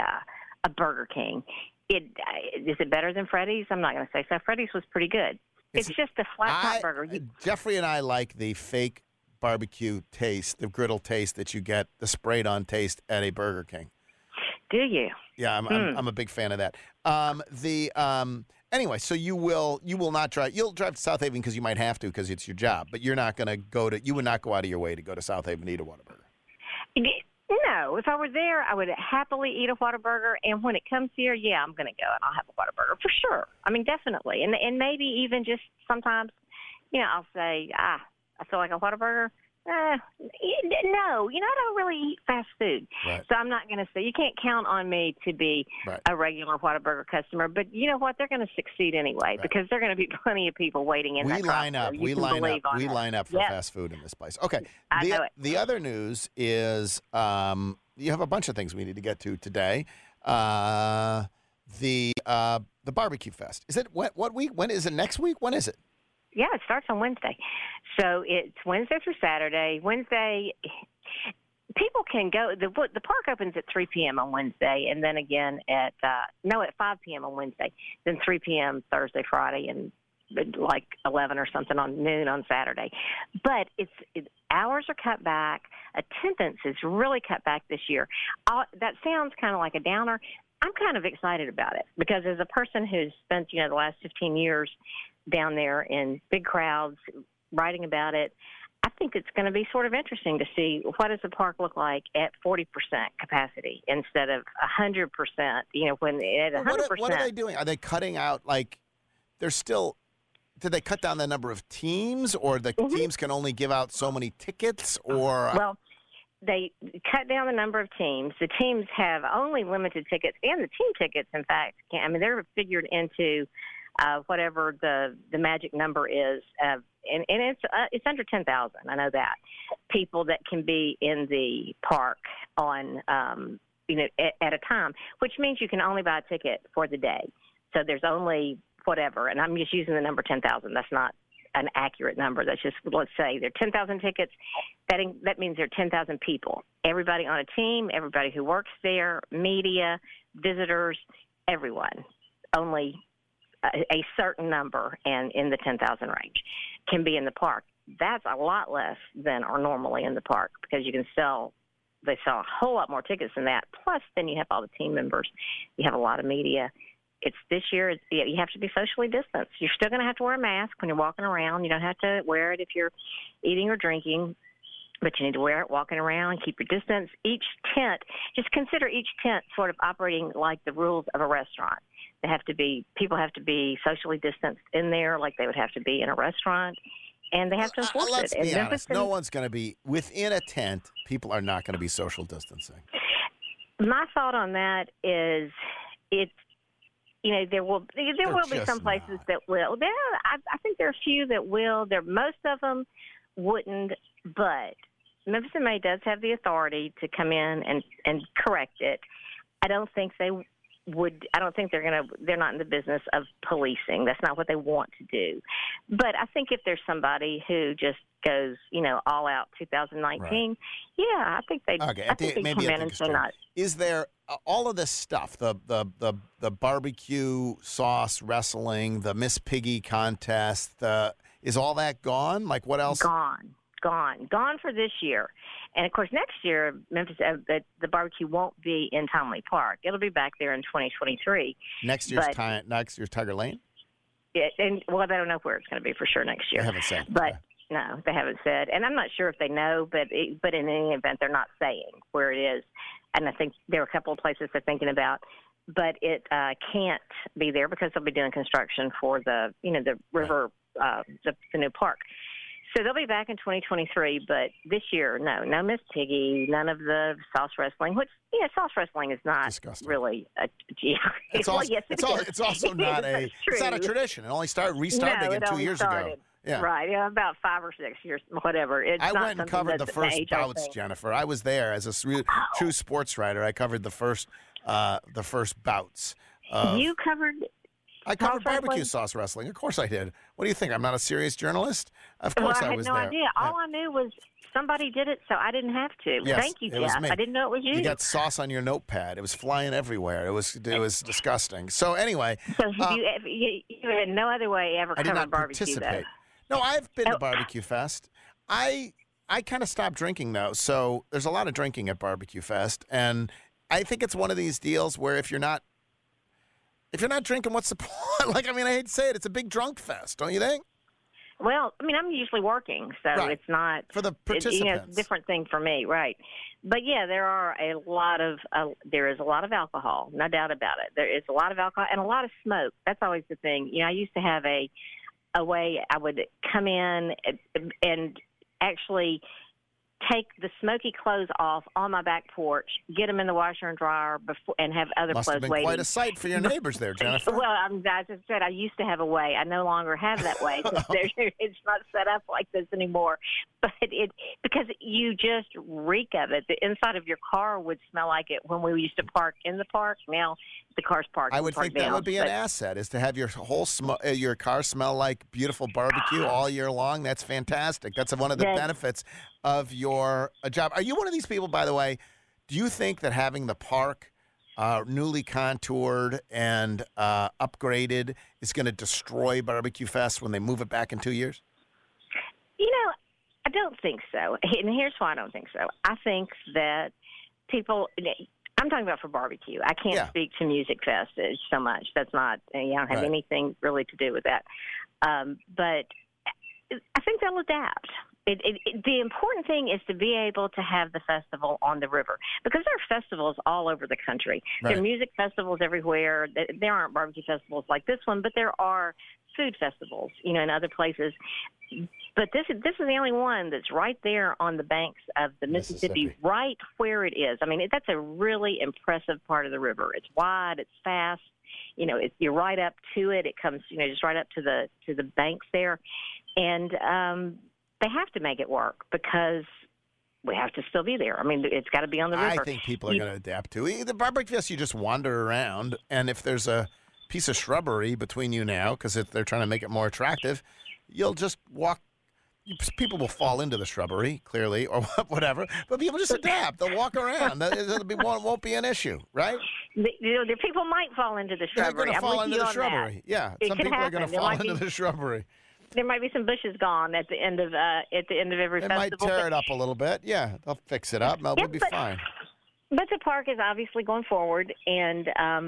a Burger King. Is it better than Freddy's? I'm not going to say so. Freddy's was pretty good. It's just a flat top burger. Jeffrey and I like the fake barbecue taste, the griddle taste that you get, the sprayed-on taste at a Burger King. Do you? Yeah, I'm a big fan of that. Anyway, so you will not drive. You'll drive to South Haven because you might have to because it's your job, but you're not going to you would not go out of your way to go to South Haven to eat a Whataburger. No, if I were there, I would happily eat a Whataburger. And when it comes here, yeah, I'm going to go and I'll have a Whataburger for sure. I mean, definitely. And maybe even just sometimes, I'll say, I feel like a Whataburger. No, I don't really eat fast food. Right. So I'm not going to say, you can't count on me to be a regular Whataburger customer. But you know what? They're going to succeed anyway because there are going to be plenty of people waiting in that line up. We line up for Yep. fast food in this place. Okay. I know it. The other news is you have a bunch of things we need to get to today. The barbecue fest. Is it what week? When is it? Next week? When is it? Yeah, it starts on Wednesday. So it's Wednesday through Saturday. Wednesday, people can go. The park opens at 3 p.m. on Wednesday, and then again at 5 p.m. on Wednesday, then 3 p.m. Thursday, Friday, and like 11 or something on noon on Saturday. But hours are cut back. Attendance is really cut back this year. That sounds kind of like a downer. I'm kind of excited about it because as a person who's spent the last 15 years down there in big crowds writing about it, I think it's going to be sort of interesting to see what does the park look like at 40% capacity instead of 100%. When at 100%. What are they doing? Are they cutting out did they cut down the number of teams, or the teams can only give out so many tickets, or? Well, they cut down the number of teams. The teams have only limited tickets, and the team tickets, in fact, they're figured into whatever the magic number is, and it's under 10,000. I know that people that can be in the park on at a time, which means you can only buy a ticket for the day. So there's only whatever, and I'm just using the number 10,000. That's not an accurate number. That's just, let's say there are 10,000 tickets. That means there are 10,000 people. Everybody on a team, everybody who works there, media, visitors, everyone. Only a certain number and in the 10,000 range can be in the park. That's a lot less than are normally in the park because they sell a whole lot more tickets than that. Plus, then you have all the team members. You have a lot of media. This year, you have to be socially distanced. You're still going to have to wear a mask when you're walking around. You don't have to wear it if you're eating or drinking, but you need to wear it walking around, keep your distance. Just consider each tent sort of operating like the rules of a restaurant. People have to be socially distanced in there like they would have to be in a restaurant, and they have to enforce it. Let's be honest. No one's going to be within a tent. People are not going to be social distancing. My thought on that is there will be some places that will. I think there are a few that will. Most of them wouldn't, but Memphis MA does have the authority to come in and correct it. I don't think they would. I don't think they're not in the business of policing. That's not what they want to do. But I think if there's somebody who just goes, all out 2019, yeah, I think they come in and say not. Is there all of this stuff, the barbecue sauce wrestling, the Miss Piggy contest, is all that gone? Like what else? Gone for this year. And, of course, next year, Memphis, the barbecue won't be in Tomley Park. It'll be back there in 2023. Next year's Tiger Lane? Yeah, and they don't know where it's going to be for sure next year. They haven't said. But, no, they haven't said. And I'm not sure if they know, but in any event, they're not saying where it is. And I think there are a couple of places they're thinking about. But it can't be there because they'll be doing construction for the river, the new park. So they'll be back in 2023, but this year, no Miss Piggy, none of the sauce wrestling, which, sauce wrestling is not disgusting. Really it's also not a tradition. It only restarted again 2 years ago. Yeah. Right, about 5 or 6 years, whatever. I went and covered the first bouts, Jennifer. I was there as a true sports writer. I covered the first bouts. You covered... I covered barbecue sauce wrestling. Of course I did. What do you think? I'm not a serious journalist? Of course I was there. I had no idea. All I knew was somebody did it, so I didn't have to. Yes, Thank you, Jeff. Was me. I didn't know it was you. You got sauce on your notepad. It was flying everywhere. It was disgusting. So anyway. So you had no other way ever covered barbecue, participate. No, I've been to Barbecue Fest. I kind of stopped drinking, though. So there's a lot of drinking at Barbecue Fest. And I think it's one of these deals where if you're not drinking, what's the point? I hate to say it. It's a big drunk fest, don't you think? Well, I mean, I'm usually working, so Right. it's not For the it's a participants. different thing for me, right? But yeah, there is a lot of alcohol, no doubt about it. There is a lot of alcohol and a lot of smoke. That's always the thing. You know, I used to have a way I would come in and actually take the smoky clothes off on my back porch, get them in the washer and dryer, and have other Must clothes have been waiting. quite a sight for your neighbors there, Jennifer. Well, as I said, I used to have a way. I no longer have that way. It's not set up like this anymore. But because you just reek of it. The inside of your car would smell like it when we used to park in the park. Now the car's parked. I would think that would be an asset, is to have your whole your car smell like beautiful barbecue all year long. That's fantastic. That's one of the benefits of your job. Are you one of these people, by the way? Do you think that having the park newly contoured and upgraded is going to destroy Barbecue Fest when they move it back in 2 years? You know, I don't think so. And here's why I don't think so. I think that people, I'm talking about for barbecue. I can't speak to Music Fest so much. That's not, I don't have anything really to do with that. But I think they'll adapt. The important thing is to be able to have the festival on the river, because there are festivals all over the country. Right. There are music festivals everywhere. There aren't barbecue festivals like this one, but there are food festivals, you know, in other places. But this is the only one that's right there on the banks of the Mississippi, right where it is. I mean, that's a really impressive part of the river. It's wide, it's fast. You know, you're right up to it. It comes, you know, just right up to the banks there, and they have to make it work because we have to still be there. I mean, it's got to be on the river. I think people are going to adapt to it. The Barbecue Fest, you just wander around, and if there's a piece of shrubbery between you now, because they're trying to make it more attractive, you'll just walk. People will fall into the shrubbery, clearly, or whatever, but people just adapt. They'll walk around. Won't be an issue, right? The people might fall into the shrubbery. They're going to fall into the shrubbery. That. Yeah, Some people are going to fall into the shrubbery. There might be some bushes gone at the end of every they festival. They might tear it up a little bit. Yeah, they'll fix it up. It'll be fine. But the park is obviously going forward, and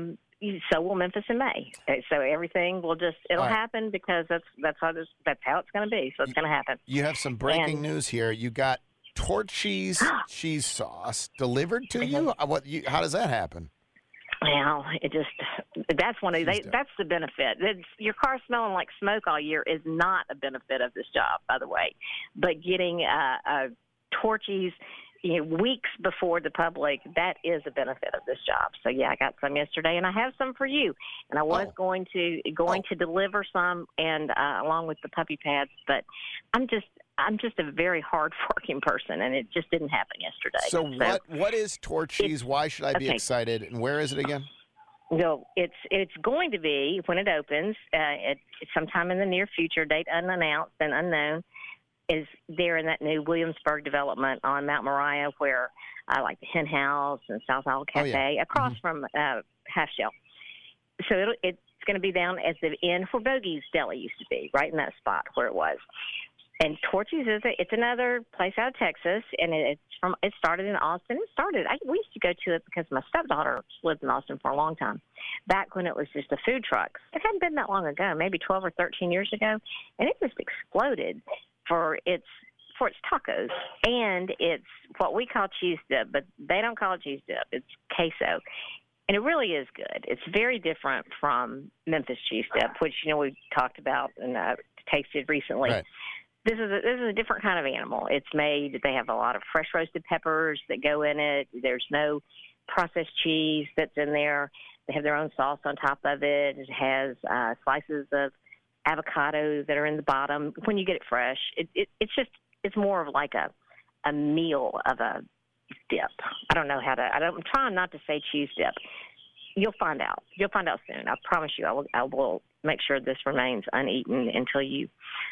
so will Memphis in May. So everything will it'll happen because that's how it's going to be. So it's going to happen. You have some breaking news here. You got Torchy's cheese sauce delivered to you. How does that happen? Well, that's that's the benefit. Your car smelling like smoke all year is not a benefit of this job, by the way. But getting Torchy's, you know, weeks before the public, that is a benefit of this job. So yeah, I got some yesterday, and I have some for you. And I was going to deliver some, and along with the puppy pads, but I'm just a very hard-working person, and it just didn't happen yesterday. So what is Torchy's? Why should I be excited? And where is it again? No, it's going to be when it opens. It's sometime in the near future, date unannounced and unknown. Is there in that new Williamsburg development on Mount Moriah, where I like the Hen House and South Isle Cafe, across from Half Shell. So it's going to be down at the end where Bogey's Deli used to be, right in that spot where it was. And Torchy's it's another place out of Texas, and it started in Austin. We used to go to it because my stepdaughter lived in Austin for a long time, back when it was just a food truck. It hadn't been that long ago, maybe 12 or 13 years ago, and it just exploded for its tacos, and it's what we call cheese dip, but they don't call it cheese dip. It's queso, and it really is good. It's very different from Memphis cheese dip, which we talked about and tasted recently. Right. This is a different kind of animal. It's made. They have a lot of fresh roasted peppers that go in it. There's no processed cheese that's in there. They have their own sauce on top of it. It has slices of avocado that are in the bottom. When you get it fresh, it's more of like a meal of a dip. I don't know I'm trying not to say cheese dip. You'll find out. You'll find out soon. I promise you. I will make sure this remains uneaten until you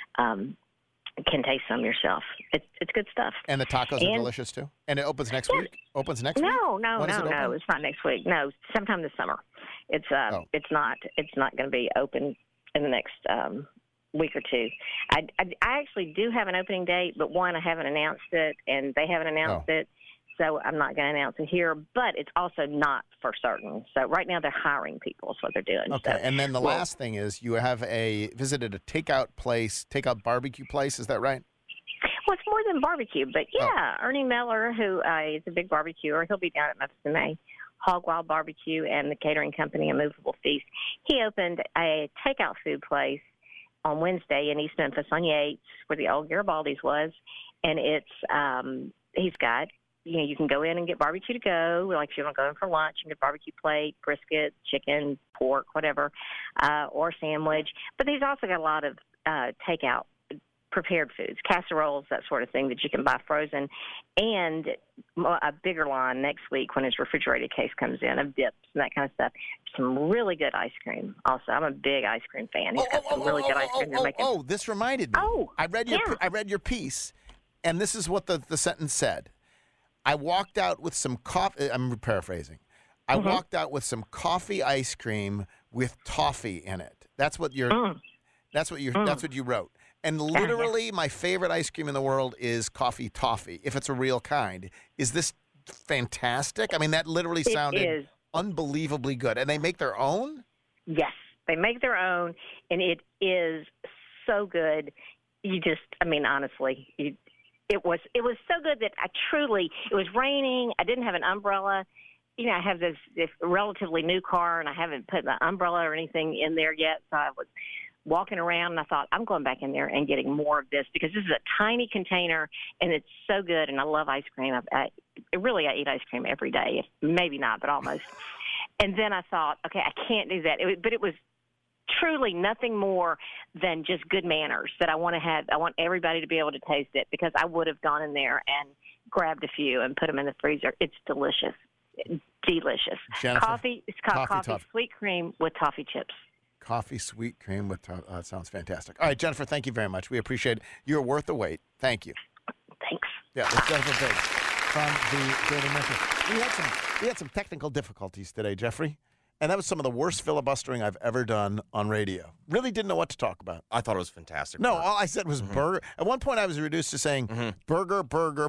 can taste some yourself. It's good stuff. And the tacos are delicious too. And it opens next week. Opens next week? No. It's not next week. No, sometime this summer. It's not going to be open in the next week or two. I actually do have an opening date, but one, I haven't announced it, and they haven't announced it. So I'm not going to announce it here, but it's also not for certain. So right now they're hiring people is what they're doing. Okay, So, and then the last thing is you have visited a takeout barbecue place. Is that right? Well, it's more than barbecue, but yeah, Ernie Miller, who is a big barbecuer, he'll be down at Memphis in May. Hog Wild Barbecue and the catering company, A Movable Feast. He opened a takeout food place on Wednesday in East Memphis on Yates, where the old Garibaldi's was, and it's he's got. You can go in and get barbecue to go. Like if you want to go in for lunch, you can get barbecue plate, brisket, chicken, pork, whatever, or sandwich. But he's also got a lot of takeout prepared foods, casseroles, that sort of thing that you can buy frozen, and a bigger line next week when his refrigerated case comes in of dips and that kind of stuff. Some really good ice cream. Also, I'm a big ice cream fan. He's got some really good ice cream they're making. This reminded me. I read your piece, and this is what the sentence said. I walked out with some coffee. I'm paraphrasing. I walked out with some coffee ice cream with toffee in it. That's what you wrote. And literally, my favorite ice cream in the world is coffee toffee, if it's a real kind. Is this fantastic? I mean, that literally sounded unbelievably good. And they make their own? Yes, they make their own, and it is so good. Honestly, it was so good that it was raining. I didn't have an umbrella. I have this relatively new car, and I haven't put the umbrella or anything in there yet, so I was walking around, and I thought, I'm going back in there and getting more of this because this is a tiny container, and it's so good, and I love ice cream. I eat ice cream every day, maybe not, but almost. And then I thought, okay, I can't do that. But it was truly nothing more than just good manners that I want to have. I want everybody to be able to taste it because I would have gone in there and grabbed a few and put them in the freezer. It's delicious. Delicious. Jennifer, it's called coffee sweet cream with toffee chips. Coffee sweet cream with that sounds fantastic. All right, Jennifer, thank you very much. We appreciate it. You're worth the wait. Thank you. Thanks. Yeah, it's Jennifer Biggs from the Greater Memphis. We had some technical difficulties today, Jeffrey, and that was some of the worst filibustering I've ever done on radio. Really didn't know what to talk about. I thought it was fantastic. No, all I said was burger. At one point, I was reduced to saying burger, rocket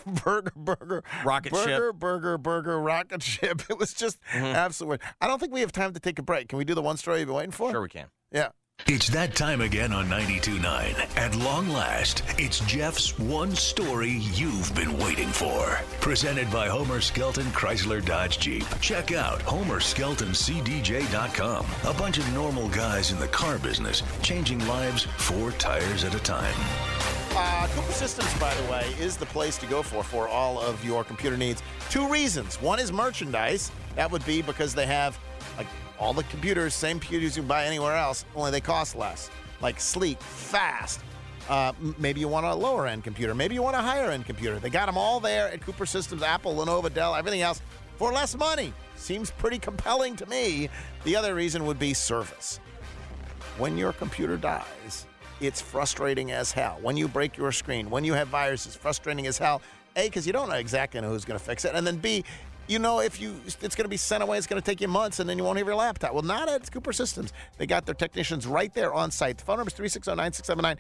ship. Burger, rocket ship. It was just absolute. I don't think we have time to take a break. Can we do the one story you've been waiting for? Sure we can. Yeah. It's that time again on 92.9. At long last, it's Jeff's one story you've been waiting for. Presented by Homer Skelton Chrysler Dodge Jeep. Check out HomerSkeltonCDJ.com. A bunch of normal guys in the car business, changing lives 4 tires at a time. Cooper Systems, by the way, is the place to go for all of your computer needs. 2 reasons. One is merchandise. That would be because they have all the computers, same computers you can buy anywhere else, only they cost less. Like sleek, fast. Maybe you want a lower-end computer. Maybe you want a higher-end computer. They got them all there at Cooper Systems, Apple, Lenovo, Dell, everything else for less money. Seems pretty compelling to me. The other reason would be service. When your computer dies, it's frustrating as hell. When you break your screen, when you have viruses, frustrating as hell. A, because you don't exactly know who's going to fix it. And then B, it's going to be sent away. It's going to take you months, and then you won't have your laptop. Well, not at Cooper Systems. They got their technicians right there on site. The phone number is 360-9679.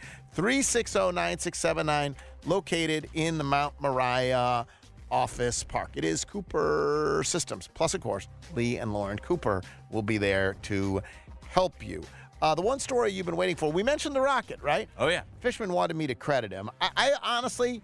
360-9679, located in the Mount Moriah Office Park. It is Cooper Systems. Plus, of course, Lee and Lauren Cooper will be there to help you. The one story you've been waiting for, we mentioned the rocket, right? Oh, yeah. Fishman wanted me to credit him. I honestly,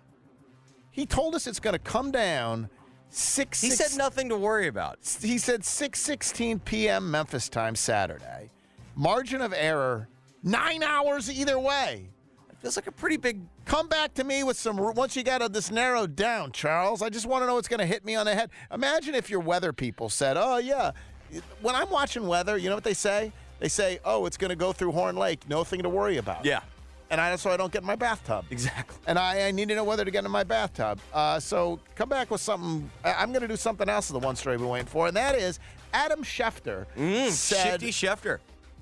he told us it's going to come down He said nothing to worry about. He said 6:16 p.m. Memphis time Saturday. Margin of error, 9 hours either way. It feels like a pretty big... Come back to me with once you got this narrowed down, Charles. I just want to know what's going to hit me on the head. Imagine if your weather people said, oh, yeah. When I'm watching weather, you know what they say? They say, oh, it's going to go through Horn Lake. Nothing to worry about. Yeah. And so I don't get in my bathtub. Exactly. And I need to know whether to get in my bathtub. So come back with something. I'm going to do something else in the one story we're waiting for, and that is Adam Schefter said... Shifty Schefter.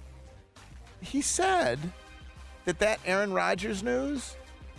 He said that Aaron Rodgers news,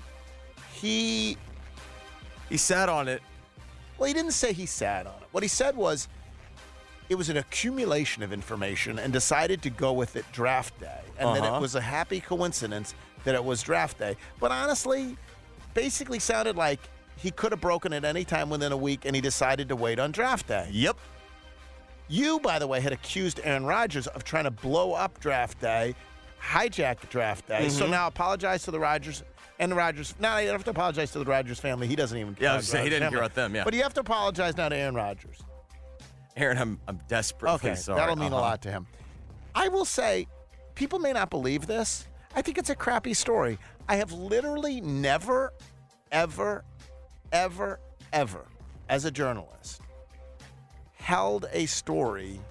he sat on it. Well, he didn't say he sat on it. What he said was it was an accumulation of information and decided to go with it draft day. And that it was a happy coincidence that it was draft day. But honestly, basically sounded like he could have broken at any time within a week, and he decided to wait on draft day. Yep. You, by the way, had accused Aaron Rodgers of trying to blow up draft day, hijack draft day. So now apologize to the Rodgers and the Rodgers. Now you don't have to apologize to the Rodgers family. He doesn't even care. Yeah, I was saying he didn't care about them, yeah. But you have to apologize now to Aaron Rodgers. Aaron, I'm desperately sorry. That'll mean a lot to him. I will say, people may not believe this. I think it's a crappy story. I have literally never, ever, ever, ever, as a journalist, held a story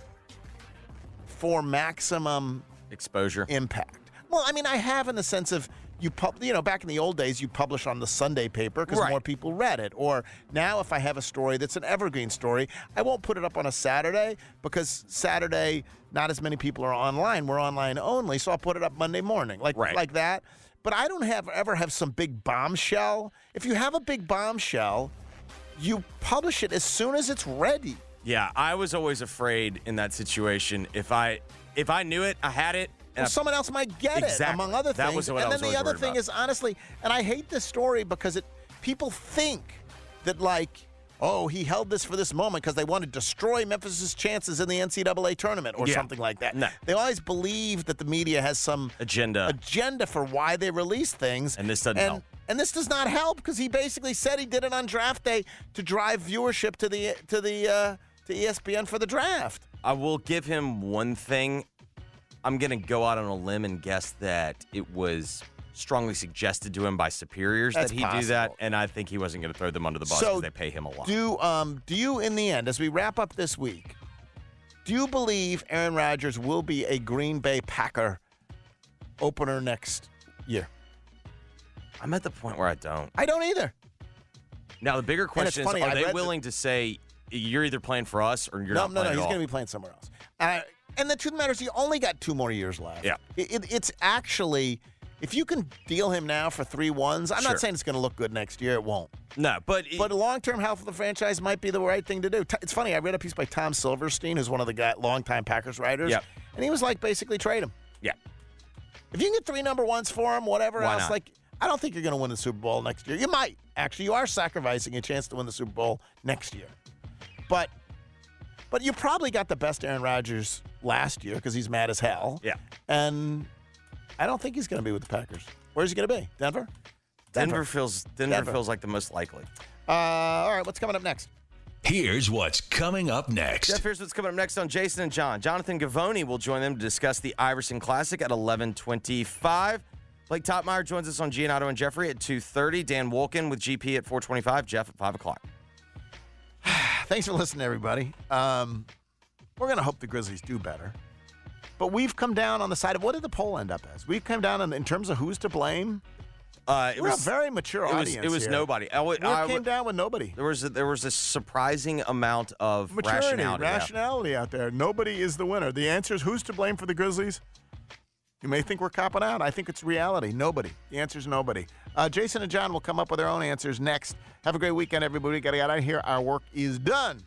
for maximum exposure impact. Well, I mean, I have in the sense of back in the old days, you publish on the Sunday paper because more people read it. Or now if I have a story that's an evergreen story, I won't put it up on a Saturday because Saturday, not as many people are online. We're online only, so I'll put it up Monday morning, like that. But I don't ever have some big bombshell. If you have a big bombshell, you publish it as soon as it's ready. Yeah, I was always afraid in that situation. If I knew it, I had it. Well, someone else might get it, among other things. That was what I was then the other thing about. is, honestly, and I hate this story because people think that, like, oh, he held this for this moment because they want to destroy Memphis' chances in the NCAA tournament or something like that. No. They always believe that the media has some agenda for why they release things. And this doesn't help. And this does not help because he basically said he did it on draft day to drive viewership to ESPN for the draft. I will give him one thing. I'm going to go out on a limb and guess that it was strongly suggested to him by superiors that he do that, and I think he wasn't going to throw them under the bus because they pay him a lot. Do you, in the end, as we wrap up this week, do you believe Aaron Rodgers will be a Green Bay Packer opener next year? I'm at the point where I don't. I don't either. Now, the bigger question is, are they willing to say, you're either playing for us or you're not playing at all? No, he's going to be playing somewhere else. And the truth matters, he only got 2 more years left. Yeah. It's actually, if you can deal him now for 3 1s, I'm not saying it's going to look good next year. It won't. No, but long-term health of the franchise might be the right thing to do. It's funny. I read a piece by Tom Silverstein, who's one of the longtime Packers writers. Yep. And he was like, basically trade him. Yeah. If you can get 3 number 1s for him, whatever Why else, not? like, I don't think you're going to win the Super Bowl next year. You might. Actually, you are sacrificing a chance to win the Super Bowl next year. But you probably got the best Aaron Rodgers last year because he's mad as hell. Yeah. And I don't think he's going to be with the Packers. Where's he going to be? Denver? Denver feels like the most likely. All right, what's coming up next? Here's what's coming up next. Jeff, here's what's coming up next on Jason and John. Jonathan Gavoni will join them to discuss the Iverson Classic at 11:25. Blake Topmeyer joins us on Giannato and Jeffrey at 2:30. Dan Wolken with GP at 4:25. Jeff at 5 o'clock. Thanks for listening, everybody. We're going to hope the Grizzlies do better. But we've come down on the side of, what did the poll end up as? We've come down in terms of who's to blame. We're a very mature audience. It was here. nobody. We came down with nobody. There was a surprising amount of maturity, rationality out there. Nobody is the winner. The answer is, who's to blame for the Grizzlies? You may think we're copping out. I think it's reality. Nobody. The answer is nobody. Jason and John will come up with their own answers next. Have a great weekend, everybody. Got to get out of here. Our work is done.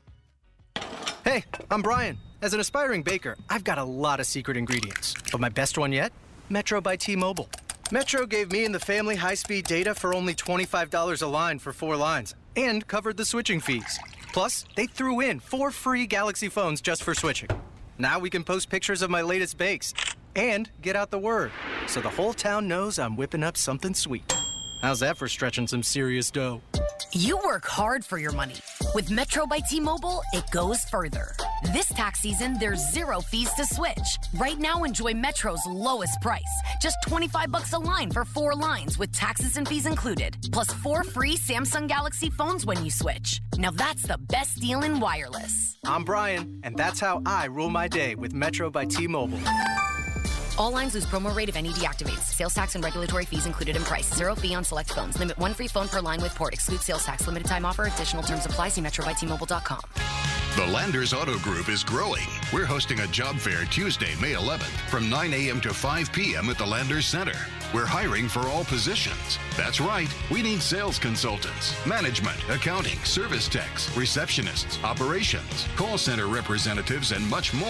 Hey, I'm Brian. As an aspiring baker, I've got a lot of secret ingredients. But my best one yet? Metro by T-Mobile. Metro gave me and the family high-speed data for only $25 a line for 4 lines and covered the switching fees. Plus, they threw in 4 free Galaxy phones just for switching. Now we can post pictures of my latest bakes and get out the word so the whole town knows I'm whipping up something sweet. How's that for stretching some serious dough? You work hard for your money. With Metro by T-Mobile, it goes further. This tax season, there's 0 fees to switch. Right now, enjoy Metro's lowest price. Just $25 a line for 4 lines with taxes and fees included. Plus 4 free Samsung Galaxy phones when you switch. Now that's the best deal in wireless. I'm Brian, and that's how I rule my day with Metro by T-Mobile. All lines lose promo rate if any deactivates. Sales tax and regulatory fees included in price. 0 fee on select phones. Limit 1 free phone per line with port. Exclude sales tax. Limited time offer. Additional terms apply. See metrobytmobile.com. The Landers Auto Group is growing. We're hosting a job fair Tuesday, May 11th from 9 a.m. to 5 p.m. at the Landers Center. We're hiring for all positions. That's right. We need sales consultants, management, accounting, service techs, receptionists, operations, call center representatives, and much more.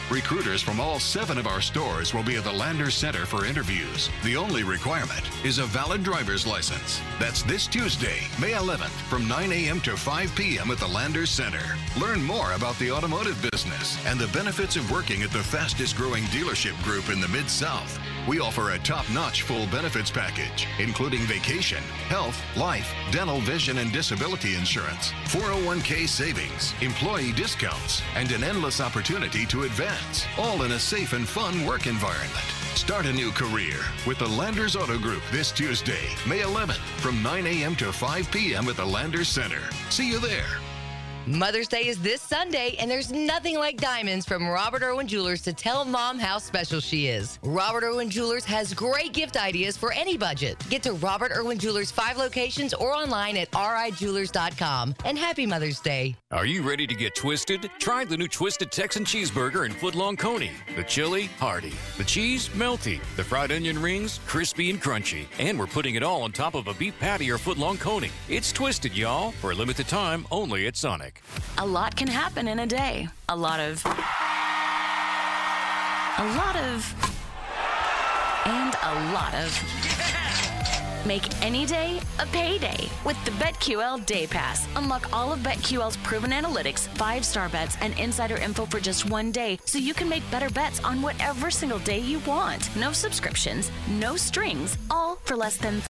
Recruiters from all 7 of our stores will be at the Landers Center for interviews. The only requirement is a valid driver's license. That's this Tuesday, May 11th, from 9 a.m. to 5 p.m. at the Landers Center. Learn more about the automotive business and the benefits of working at the fastest-growing dealership group in the Mid-South. We offer a top-notch full benefits package, including vacation, health, life, dental, vision, and disability insurance, 401k savings, employee discounts, and an endless opportunity to advance, all in a safe and fun work environment. Start a new career with the Landers Auto Group this Tuesday, May 11th, from 9 a.m. to 5 p.m. at the Landers Center. See you there. Mother's Day is this Sunday, and there's nothing like diamonds from Robert Irwin Jewelers to tell Mom how special she is. Robert Irwin Jewelers has great gift ideas for any budget. Get to Robert Irwin Jewelers' 5 locations or online at rijewelers.com. And happy Mother's Day. Are you ready to get twisted? Try the new Twisted Texan Cheeseburger and Footlong Coney. The chili, hearty. The cheese, melty. The fried onion rings, crispy and crunchy. And we're putting it all on top of a beef patty or Footlong Coney. It's twisted, y'all. For a limited time, only at Sonic. A lot can happen in a day. A lot of, and a lot of. Make any day a payday with the BetQL Day Pass. Unlock all of BetQL's proven analytics, 5-star bets, and insider info for just one day, so you can make better bets on whatever single day you want. No subscriptions, no strings, all for less than